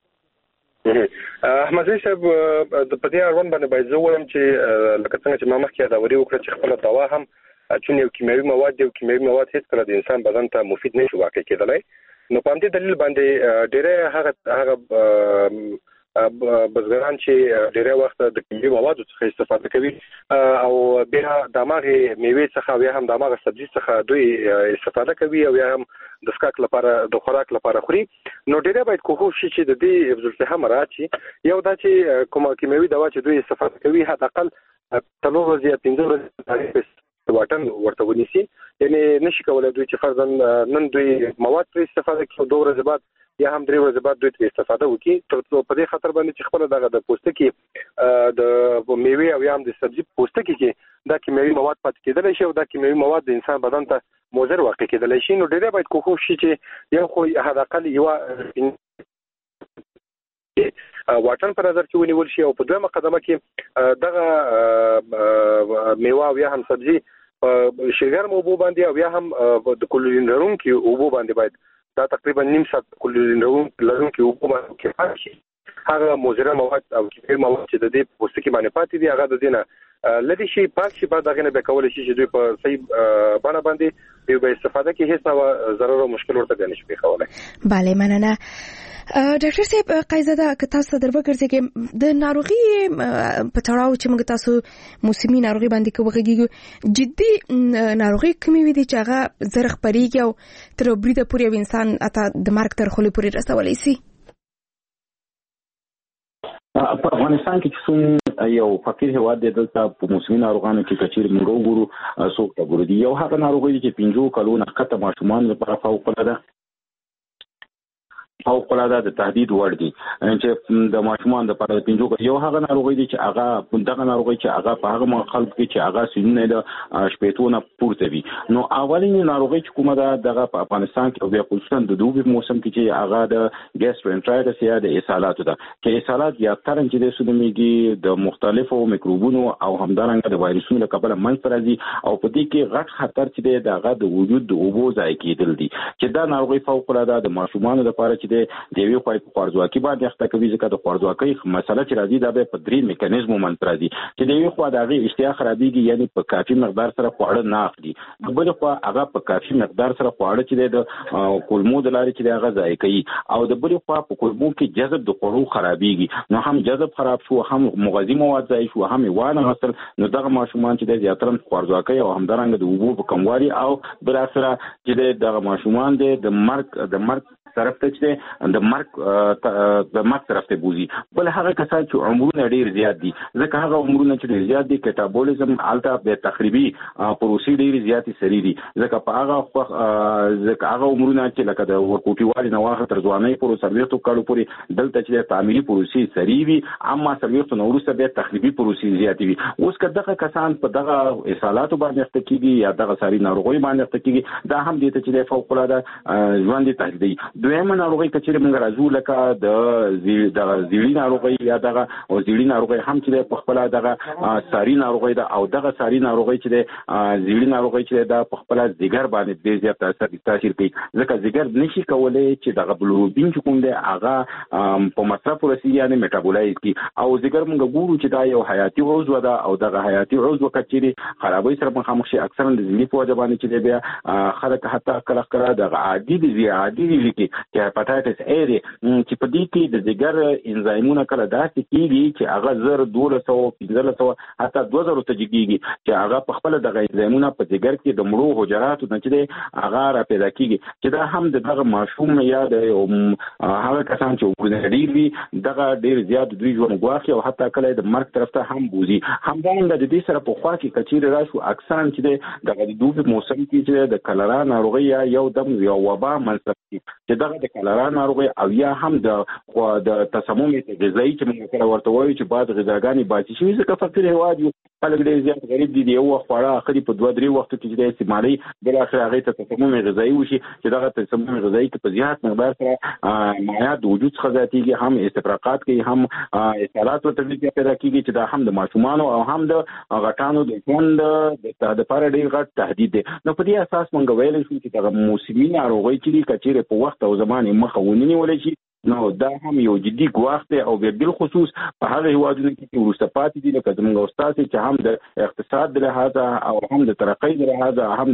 احمد صاحب د پدې اړوند باندې باید زه وایم چې لکه څنګه چې ما مخکې دا وری وکړه چې خپل دوا هم چې یو کیمیاوي مواد هیڅ کله د انسان بدن ته مفید نشي واقع کېدلای نو په دې دلیل باندې ډېر هغه بزګران چې ډېر وخت د کیمیاوي موادو څخه استفاده کوي او بیا دماغه میوې څخه یا هم دماغه سبزی څخه دوی استفاده کوي او یا هم د سکاک لپاره د خوراک لپاره خوري نو ډېر باید کوښښ شي چې د دې حفظ الصحه مراعات شي یو دا چې کومه کیمیاوي دوا چې دوی استفاده کوي حد اقل تلو ورځې یا 15 ورځې واټن ورته ونیسي یعنی نشي کولای دوی چې فرضاً نن دوی مواد پر استفاده کوي 2 ورځې بعد یا هم 3 ورځې بعد دوی استفاده وکړي تر څو په دې خطر باندې چې خپل دغه د پوستکي د میوه او یا هم د سبزی پوستکي کې دا کیمیاوي مواد پاتې کېدل شي او دا کیمیاوي مواد د انسان بدن ته مضر واقع کېدل شي نو ډېر باید کوښښ شي چې یو خو حد اقل یو واټن پر نظر کې ونیول شي او په دویمه قدمه کې دغه میوه او یا هم سبزی شګر اوبو باندې او یا هم د کلورین لرونکي اوبو باندې باید دا تقریبا نیم ساعت کلورین لرونکي اوبو باندې کې پاتې شي هغه مضر مواد او کیمیاوي مواد چې د دې پوستکي باندې پاتې دي هغه د دینه لدی شي پاک شي بعد هغه نه به کول شي چې دوی په صحیح باندې به استفاده کوي هیڅ نوع ضرر او مشکل ورته نشي پیښولای bale مننه ډاکټر صاحب قایزاده که تاسو دروګرځي د ناروغي په تړاو چې موږ تاسو موسمي ناروغي باندې کوږیږو جدي ناروغي کومې وي چې هغه زرخ پریږي او تر بریده پورې انسان اته د مرګ تر خولې پورې رسولای شي په افغانستان کې څوم یو فقیر هواد دی دلته په موسمي ناروغانو کې کچیر موږ وګورو څوک ته ګورو دی یو هغه ناروغي چې 15 کلونو کته ماشومان لپاره فوق العاده د تهدید وړ دي چې د ماشومان د لپاره 15 یو هغه ناروغي دي چې هغه دغه ناروغي چې هغه په هغه خلک کې چې هغه سینې د شپېتونه پورته وي نو اولینی ناروغي چې کومه ده دغه په افغانستان کې او بیا خصوصا د دوبي موسم کې چې هغه د ګاسترنټرایټس یا د اسهالات ده چې اسهالات یا ترن چې د سودمیږي د مختلفو میکروبونو او همدارنګه د وایرسونو لپاره منځ راځي او په دې کې غټ خطر چې دغه د وجود د اوبو ځای کېدل دي چې دا ناروغي فوق العاده د ماشومان لپاره چې د دیوی خو په خوارځواکي باندې اخته کوي ځکه د خوارځواکي مسله چې راځي دا به په درې میکانیزمو منځ راځي چې دیوی خو دغه اشتها خرابېږي یعنی په کافي مقدار سره خواړه نه اخلي بل خو هغه په کافي مقدار سره خواړه چې د کولمو د لارې چې هغه ځای کوي او د بل خو په کولمو کې جذب د خوړو خرابېږي نو هم جذب خراب شو هم مغذي مواد ځای شو هم وانه مثلا نو دغه ماشومان چې د زیاتره خوارځواکي او همدارنګه د اوبو په کموالي او بل اثر چې دغه ماشومان د مرګ طرف ته چې د مرګ طرف ته بوزي. بل هغه کسان چې عمرونه ډیر زیات دي، ځکه هغه عمرونه چې ډیر زیات دي کټابولیزم الته به تخریبي پروسې ډیر زیات سری دي، ځکه په هغه عمرونه چې لکه د ورکوټیوالي نه واخه تر ځوانۍ پورې سرویختو کالو پورې دلته چې تعمیري پروسې سری وي، اما سرویختو نو وروسته به تخریبي پروسې زیات وي. اوس که دغه کسان په دغه اصالاتو باندې اخته کیږي یا دغه ساري ناروغي باندې اخته کیږي، دا هم دې ته چې فوق العاده ژوند تهدیدي. دویمه ناروغي کچېره موږ راځو لکه د زیړی ناروغي یا دغه او زیړی ناروغي هم چې په خپل دغه ساري ناروغي ده، او دغه ساري ناروغي چې د زیړی ناروغي چې د په خپل ځګر باندې ډېر زیات تاثیر کوي، ځکه ځګر نشي کولای چې دغه بلوبین چې کوم دی هغه په مصرف ورسي یعنی میټابولایز کی، او ځګر موږ ګورو چې دا یو حیاتي عضو ده، او دغه حیاتي عضو کچېره خرابوي سره مخامخ شي. اکثرا د زیړی په وجه باندې چې بیا خلک حتی کله دغه عادي دي کې هپاتایټس A دی چې په دې کې د ځګر انزایمونه کله داسې کیږي چې هغه 1215 حتی 2000 ته جګیږي، چې هغه په خپل دغه انزایمونه په ځګر کې د مړو حجراتو نه چې هغه را پیدا کیږي، چې دا هم دغه ماشوم یا د هغه کسان چې وګړي ډیر وي دغه ډیر زیات دوی ژوند غواخي او حتی کله د مرګ طرف ته هم بوزي. همدارنګه د دې سره په خوا کې کچیر راشو اکثرا چې دغه د دوبي موسم کې چې د کلرا ناروغي یا یو دم یا وبا منځ چې دغه د کلرا ناروغي او یا هم د تسمم غذایی چې موږ کله ورته وایو چې بعد غذاګانی باسي شي، ځکه فقیر هواد یو خلک ډېر زیات غریب دي، یو وخت خورا اخري په 2-3 وختو کې چې د استعمالي بل اخر هغه ته تسمم غذایی وشي، چې دغه تسمم غذایی کې په زیات مقدار سره مایعات د وجود څخه زیاتېږي، هم استفراقات کوي، هم اصالات ورته پیدا کیږي، چې دا هم د ماشومانو او هم د غټانو د ژوند د لپاره ډېر غټ تهدید دی. نو په دې اساس موږ ویلی شو چې دغه موسمي ناروغۍ چې کچېرې په وخت او زمان مخه ونیول شي، نو دا هم یو جدي ګواښ دی، او بل خصوص په هغه هیوادونو کې چې وروسته پاتې دي لکه زموږ استاد چې هم د اقتصاد د لحاظه او هم د ترقۍ د لحاظه هم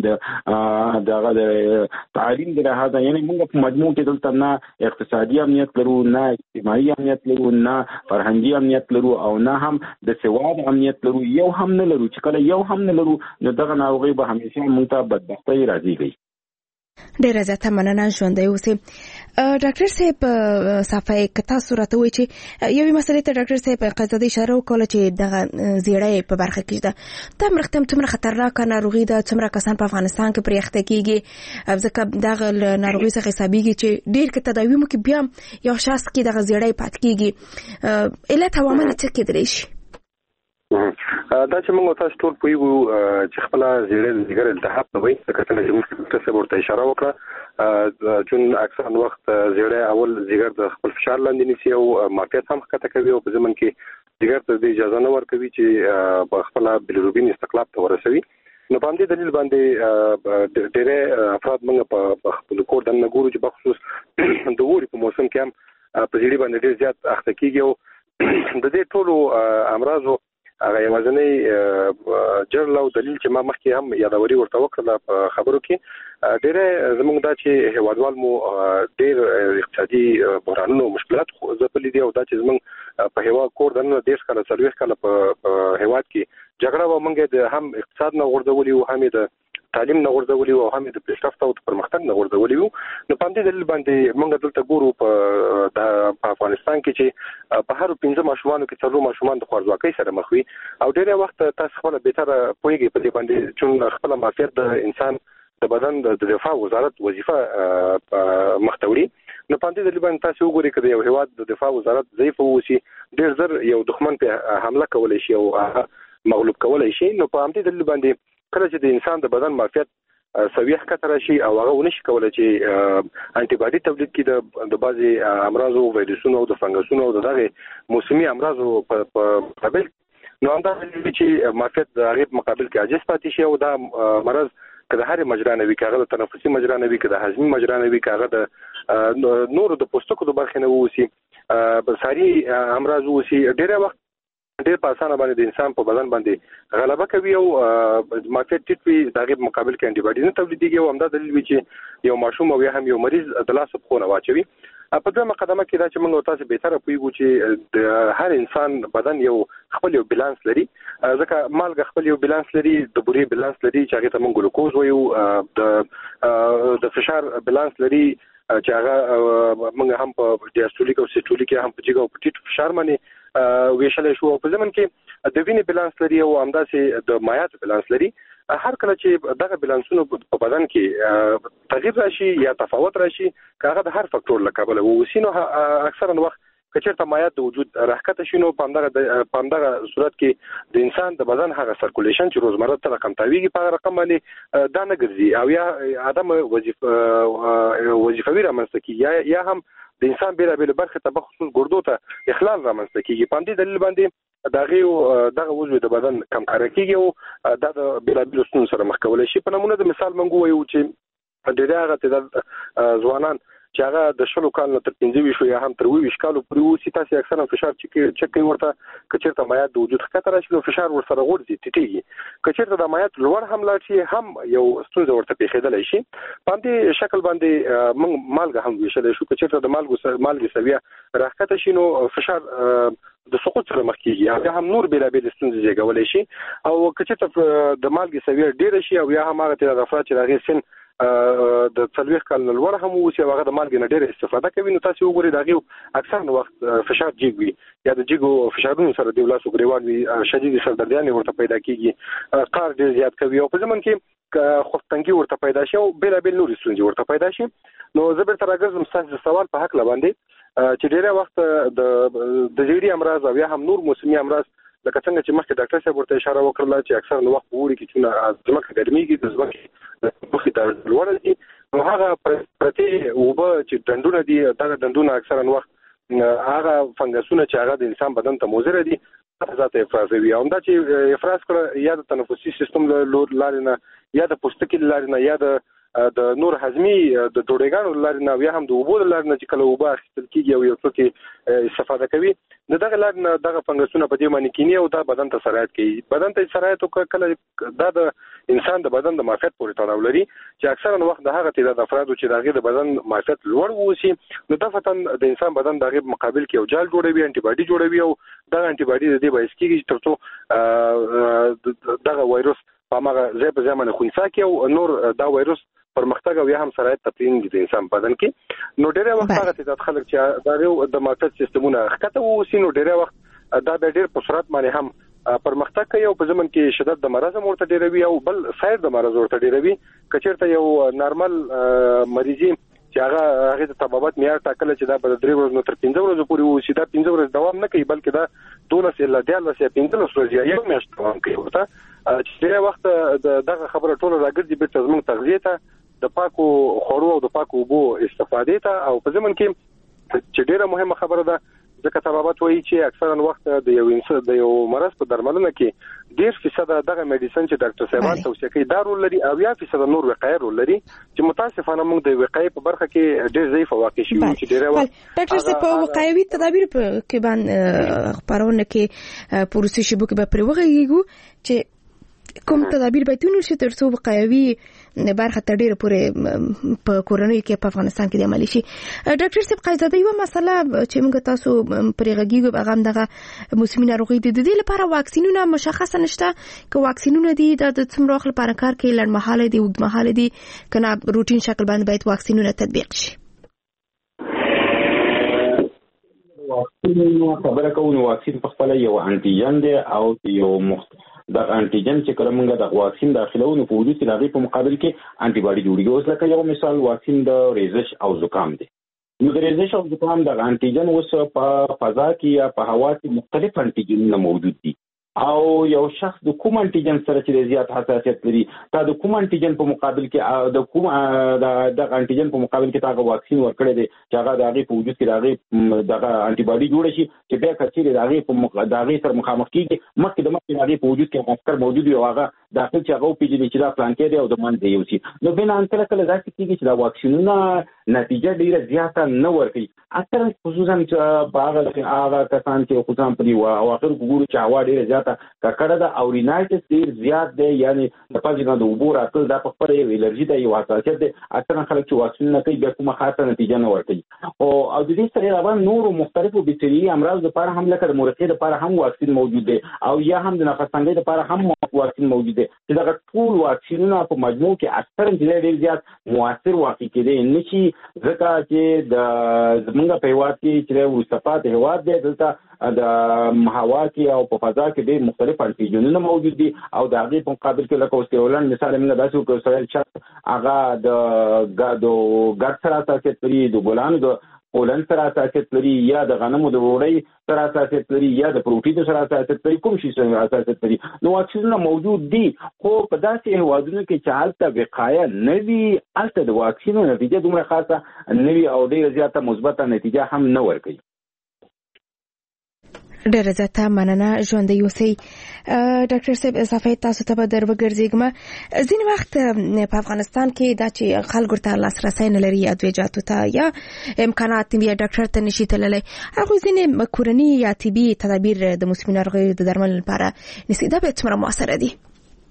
د تعلیم د لحاظه، یعنی موږ په مجموع کې دلته نه اقتصادي امنیت لرو، نه اجتماعي امنیت لرو، نه فرهنګي امنیت لرو، او نه هم د سواد امنیت لرو، یو هم نه لرو. چې کله یو هم نه لرو نو دغه ناروغي به همیشه موږ ته بدبختۍ راځي. ډیره زیاته مننه، ژوندی اوسئ. ډاکټر صاحب صفای کتا صورت وي چې یوې مسلې ته ډاکټر صاحب قضاده اشاره وکړه چې دغه زیړی په برخه کې ده، دا مرختم څومره خطرناکه ناروغي ده، څومره کسان په افغانستان کې پرې اخته کیږي، ځکه دغه ناروغي څخه حسابيږي چې ډیر کې تداوی مو کې بیا یو شخص کې دغه زیړی پات کیږي. علت عوامل څه کېدلی شي؟ دا چې موږ تاسو ټول پوهیږو چې خپل زیړی التهاب نه وي، ځکه چې موږ تاسو ورته اشاره وکړه چې اکثر وخت زیړی اول زیګر د خپل فشار لاندې نیسي او معافیت هم ښکته کوي، او په ځمن کې زیګر ته د اجازه نه ورکوي چې په خپل بلیروبین استقلاب ته ورسوي. نو په دې دلیل باندې ډېر افراد موږ په خپل کور دننه ګورو چې بخصوص د ووري په موسم کې هم په زیړی باندې ډېر زیات اخته کیږي، او د دې ټولو امراضو هغه یوازینی جرل او دلیل چې ما مخکې هم یادوري ورته وکړه په خبرو کې، ډېر زموږ دا چې هیوادوال مو ډېر اقتصادي بحرانونو او مشکلات ځپلي دي، او دا چې زموږ په هیواد کور دننه 10 کاله 40 کاله په هیواد کې جګړه و، موږ د هم اقتصاد نه غورځولي او هم د تعلیم نه غورځولي او هم د پیشرفت او پرمختګ نه غورځولي. نو په دې دلیل باندې موږ دلته ګورو په افغانستان کې چې په هر 15 ماشومانو کې 4 ماشومان د خوارځواکۍ سره مخ وي، او ډېر وخت تاسو خپل به تر پوهیږئ په دې باندې چې خپل معافیت د انسان د بدن د دفاع وزارت وظیفه مختوري. نو په دې دلیل باندې تاسو وګورئ چې یو هیواد د دفاع وزارت ضعیف ووسی، ډېر زر یو دښمن په حمله کولای شي او مغلوب کولای شي. نو په دې دلیل باندې کله چې د انسان د بدن معافیت سویه کتر شي او هغه ونشي کولای چې انټي باډي تولید کړي د بعضي امراضو، وایرسونو او د فنګسونو او دغه موسمي امراضو په مقابل، نو همدا چې معافیت د هغه مقابل کې عاجز پاتې شي، او دا مرض کله هر مجرا نه وي، کاغه د تنفسي مجرا نه وي، کله هضمي مجرا نه وي، کاغه د نور د پوستکو د برخې نه ووسی، بساري امراض ووسی، ډېر وخت ډېر په اسانه باندې د انسان په بدن باندې غلبه کوي او معافیت ټیټ وي، دغه مقابل کې انټي باډي نه تولیدېږي، او همدا دلیل وي چې یو ماشوم او هم یو مریض د لاس په خونه واچوي. په دغه مقدمه کې دا چې موږ تاسو به تر پویګو چې د هر انسان بدن یو خپل یو بیلانس لري، ځکه مالګه خپل یو بیلانس لري، د بوري بیلانس لري چې هغه ته موږ ګلوکوز وایو، د فشار بیلانس لري، چې هغه موږ هم په ډیاستولیک او سیستولیک هم په جګو په ټیټ فشار باندې ویشل شو په ځمن کې د وینې بالانس لري او همداسې د مایعاتو بالانس لري. هر کله چې دغه بالانسونه په بدن کې تغییر راشي یا تفاوت راشي هغه د هر فاکټور له کبله وسینو اکثرا وخت کچېرته مایعات د وجود راحته شینو په همدغه صورت کې د انسان د بدن هغه سرکولیشن چې روزمره ته رقم تاویږي په رقم باندې دا نه ګرځي او یا عدم وظیفوي رامنځته کیږي یا هم د انسان بیلابېل برخه ته بخصوص ګردو ته اخلال رامنځته کیږي. په دې دلیل باندې دغه عضو د بدن کم کار کوي او د بیلابېل ستونزو سره مخ کولای شي. په نمونه د مثال منګو وایو چې ډېر هغه د ځوانان چې هغه د شلو کالو تر 15 یا هم تر 20 کالو پورې وسی تاسو اکثرا فشار چک کوي ورته کچېرته مایعات د وجود خطر راشي نو فشار ورسره غورځي ټیټیږي. کچېرته د مایعات لوړ هم لاړ شي هم یو ستونزه ورته پیښېدلی شي. په دې شکل باندې موږ مالګه هم ویشل شو. کچېرته د مالګې سویه راکته شي نو فشار د سقوط سره مخ کیږي یا هم نور بیلابېل ستونزې زیږولای شي او کچېرته د مالګې سویه ډېر شي او یا هم هغه د افراد چې هغه سن د 40 کال لوړ هم وسی هغه د مالګې نه ډېر استفاده کوي نو تاسو وګورئ دغه اکثر وخت فشار جګوي یا د جګو فشارونو سره د ولاسو ګریوان وي شدید سردردیان ورته پیدا کیږي قار ډېر زیات کوي او په ځمن کې خوفتنګي ورته پیدا شي او بیلابېل نور ستونزې ورته پیدا شي. نو زه به تر راګرځم تاسو سوال په حق لباندې چې ډېر وخت د جګړې امراض او یا هم نور موسمي امراض لکه څنګه چې مخکې ډاکټر صاحب ورته اشاره وکړه چې اکثر نو وخت ووري کې چې ځمکه ګرميږي د ځمکې مخې ته لوړ دي نو هغه پرته وبه چې دندونه دي دا دندونه اکثر وخت هغه فنګسونه چې هغه د انسان بدن ته مضر دي ذات افرازوي او دا چې افراز کړه یا د تنفسي سیستم لارې نه یا د پوستکي لارې نه یا د نور هضمي د ډوډۍ لارې نه یا هم د اوبو لارې نه چې کله اوبه اخیستل کیږي او یو څوک استفاده کوي دغه لارې نه دغه فنګسونه په دې باندې کینی او دا بدن ته سرایت کوي. بدن ته سرایت کله دا د انسان د بدن د معافیت پورې تړاو لري چې اکثرا وخت د هغه تعداد افرادو چې دغه د بدن معافیت لوړ ووسی نو دفتن د انسان بدن دغه مقابل کې یو جال جوړوي انټي باډي جوړوي او دغه انټي باډي د دې باعث کیږي ترڅو دغه وایروس په هغه ځای په ځای باندې خونسا کوي او نور دا وایروس پرمختګ او یا هم سرایت تپین د انسان بدن کې نو ډېر وخت هغه تعداد خلک چې دا معافیت سیستمونه ښکته ووسی نو ډېر وخت دا به ډېر په سرعت باندې هم پرمختګ کوي او په ځمن کې شدت د مرض ورته ډېروي او بل سایر د مرض ورته ډېروي. کچېرته یو نارمل مریضي چې هغه د طبابت معیار ټاکل چې دا په 3 ورځې تر 15 ورځې پورې وسی دا 15 ورځې دوام نه کوي بلکې دا 12 الا 14 یا 15 ورځې یو میاشت دوام کوي. ورته چې ډېر وخت دغه خبره ټول راګرځي به تضمین تغذیه ته د پاکو خورو او د پاکو اوبو استفادې ته او په ځمن کې چې ډېره مهمه خبره ده ځکه طبابت وایي چې اکثرا وخت د یو مرض په درملنه کې 10% دغه میډیسن چې ډاکټر صاحبان توصیه کوي دا رول لري او 10% نور وقایع رول لري چې متاسفانه موږ د وقایع په برخه کې ډېر ضعیف واقع شو چې ډېر وخت ډاکټر صاحب په وقایوي تدابیر کې باندې خبرونه کې پروسې شبو کې به پر وغږیږو چې کوم تدابیر به تونل شي ترڅو وقایوي برخه ته ډېر پورې په کورونو کې په افغانستان کې د عملي شي. ډاکټر صاحب قایزاده یو مسله چې موږ تاسو پرې غږیږو هغه هم دغه موسمي ناروغي د دې لپاره واکسینونه مشخص نشته که واکسینونه دي د څومره وخت لپاره کار کوي لړمحاله دي اوږدمحاله دي کنه روټین شکل باندې باید واکسینونه تطبیق شي. واکسین خبره کوو واکسین په خپل یو انټيجن دی او یو د انټيجن چې کله موږ د واکسین داخلو نو په وجود کې دغه په مقابل کې انټي باډي جوړیږي. اوس لکه یو مثال واکسین د ریزش او زکام دی نو د ریزش او زکام د انټيجن اوس په فضا کې یا په هوا کې مختلف انټيجن موجود دي او یو شخص د کوم انټيجن سره چې زیات حساسیت لري تا د کوم انټيجن په مقابل کې د کوم د انټيجن په مقابل کې تاغه واکسین ورکړي دي چې هغه دغه په وجود کې دغه انټي باډي جوړ شي چې بیا کچې دغه دغه سره مخامخ کیږي مخکې د مخکې دغه په وجود کې عسكر موجود وي هغه داخل چې هغه پیږي چې دا پلان کې دی او د من دی یوسي نو بنا ان کله ځکه کیږي چې دا واکسینونه نتیجه ډیره زیاته نه ورکړي اکثر خصوصا چې هغه کسان چې خصوصا په او اخر وګورو چې هوا ډیره زیاته ککړه ده او رینایټس ډیر زیات دی یعنی د پاجینه د وبو راتل دا په خپل الرجی دی یو حساسیت دی اکثر خلک چې واکسین نه کوي بیا کومه خاصه نتیجه نه ورکړي او د دې سره علاوه نور مختلفو بکټریايي امراض لپاره هم لکه د مورخې لپاره هم واکسین موجود دی او یا هم د نفس تنګي لپاره هم واکسین موجود دی چې دا ټول واکسینونه په مجموع کې اکثرا ډېر زیات موثر واقع کېدي نشي ځکه چې د زمونږ په هیواد کې چې وروسته هیواد دی دلته د هوا کې او په فضا کې ډېر مختلف انټيجنونه موجود دي او د هغې په مقابل کې لکه اوس یولن مثال موږ داسې وکړو سویل چت هغه د ګډ سره اساسیت لري د ګلانو د پولن سره اساسیت لري یا د غنمو د وړۍ سره اساسیت لري یا د پروټین سره اساسیت لري کوم شي سره اساسیت لري نو واکسینونه موجود دي خو په داسې هیوادونو کې چې هلته وقایه نه وي هلته د واکسینو نتیجه دومره خاصه نه وي او ډېره زیاته مثبته نتیجه هم نه ورکوي. ډېر زیاته مننه ژوندۍ اوسئ. ډاکټر صاحب اضافه تاسو ته به در وګرځېږم. ځینې وخت په افغانستان کې دا چې خلکو ته لاسرسی نه لري ادویجاتو ته یا امکانات یا ډاکټر ته نشي تللی هغوی ځینې کورني یا طبي تدابیر د موسمي ناروغیو د درملنې لپاره نیسي دا به څومره مؤثره دي؟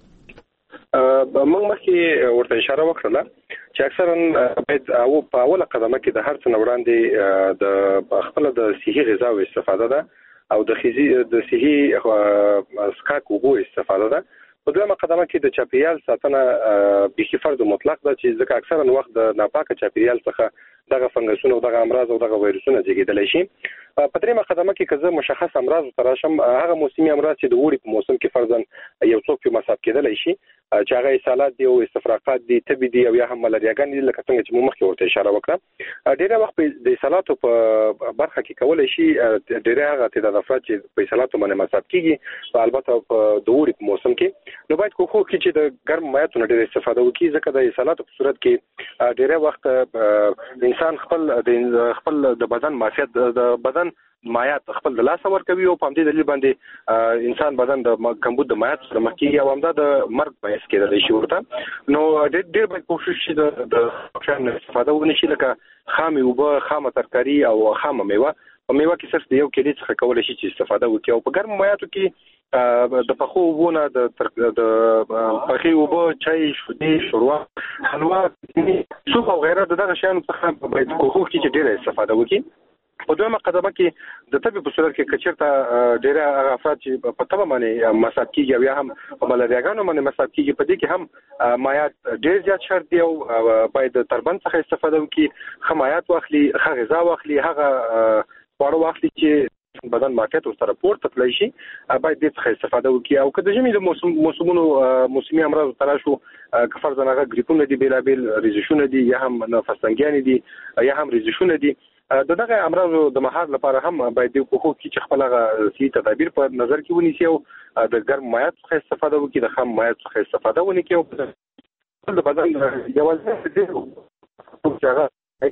موږ مخکې ورته اشاره وکړله چې اکثرا باید او په اوله قدمه کې د هر څه نه وړاندې د خپله د صحي غذاو استفاده ده او د صحي څښاک اوبو استفاده ده. په دویمه قدمه کې د چاپیریال ساتنه بیخي فرض مطلق ده چې ځکه اکثرا وخت د ناپاکه چاپیریال څخه دغه فنګسونه او دغه امراض او دغه وایروسونه زیږیدلی شي. په دریمه قدمه کې که زه مشخص امراض ته راشم هغه موسمي امراض چې د اوړي په موسم کې فرضاً یو څوک پرې مصاب کېدلی شي چې هغه اسهالات دي او استفراقات دي تبې دي او یا هم ملریاګانې دي لکه څنګه چې موږ مخکې ورته اشاره وکړه. ډېری وخت د اسهالاتو په برخه کې کولی شي ډېری هغه تعداد افراد چې په اسهالاتو باندې مصاب کېږي البته د اوړي په موسم کې نو باید کوښښ وکړي چې د ګرم مایعاتو نه ډېره استفاده وکړي ځکه د اسهالاتو په صورت کې ډېری وخت انسان خپل د بدن معافیت د بدن مایعات خپل د لاسه ورکوي او په همدې دلیل باندې انسان بدن د کمبود د مایعات سره مخ کېږي او همدا د مرګ باعث کېدلی شي ورته. نو ډېر باید کوښښ شي د شیانو استفاده ونشي لکه خامې اوبه خامه ترکاري او خامه میوه. په میوه کې صرف د یو کیلې څخه کولی شي چې استفاده وکړي او په ګرمو مایعاتو کې د پخو اوبو نه د پخې اوبه چای شیدې شوروا حلوا سوپ او غیره د دغه شیانو څخه باید کوښښ وکړي چې ډېره استفاده وکړي. په دویمه قدمه کې د تبې په صورت کې که چېرته ډېری افراد چې په تبه باندې مصاب کېږي او یا هم په ملریاګانو باندې مصاب کېږي په دې کې هم مایعات ډېر زیات شرط دی او باید د تربند څخه استفاده وکړي ښه مایعات واخلي ښه غذا واخلي هغه خواړه واخلي چې بدن معافیت ورسره پورته تللی شي باید دې څخه استفاده وکړي. او که د ژمي د موسمونو موسمي امراضو ته راشو که فرضاً هغه ګریپونه دي بېلابېل ریزشونه دي یا هم نفس‌تنګیانې دي یا هم ریزشونه دي د دغه امراضو د مهار لپاره هم باید د کوښښ وکړي چې خپل هغه صحي تدابیر په نظر کې ونیسي او د ګرم مایعات څخه استفاده وکړي د خام مایعات څخه استفاده ونه کړي او د بدن یوازې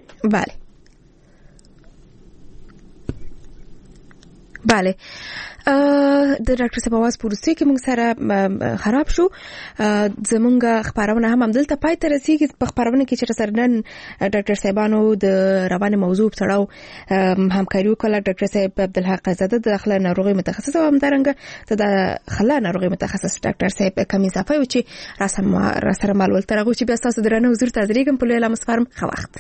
بله د ډاکټر صاحب आवाज پورسته کې موږ سره خراب شو زمونږ خبرونه هم دلته پای ته رسیدي په خبرونه کې چې سرنن ډاکټر صاحبانو د رواني موضوع په اړه همکاري وکړه. ډاکټر صاحب عبدالحق زاده د داخله ناروغي متخصص او همدارنګه د خلا ناروغي متخصص ډاکټر صاحب کوم اضافه و چې را سره مالول ترغه چې بیا تاسو درنه حضور تدریګم په لوی لمسفرم خو وخت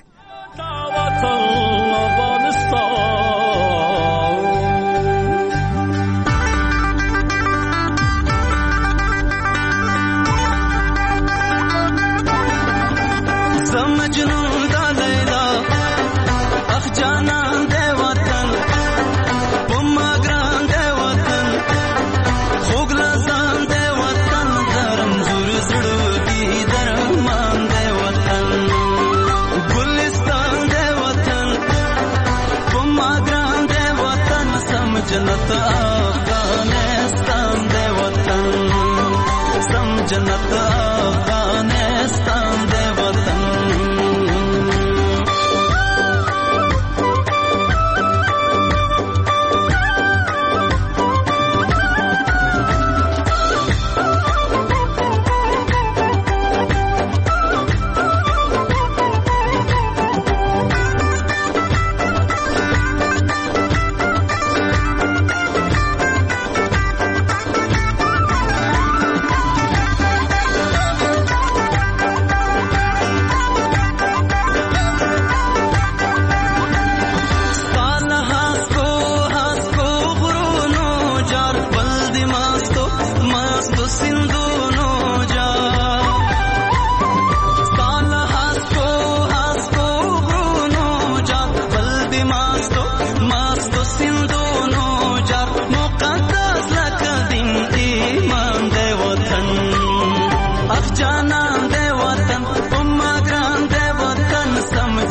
مجنون دا لیلا اخ جانا دے وطن پما گران دے وطن خوگ لازان دے وطن درم زور زڑو دی درمان دے وطن گلستان دے وطن پما گران دے وطن سم جنت افغانستان دے وطن سم جنت افغانستان دے وطن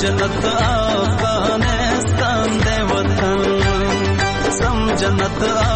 जन्नत अफगानिस्तान दे वतन सम जन्नत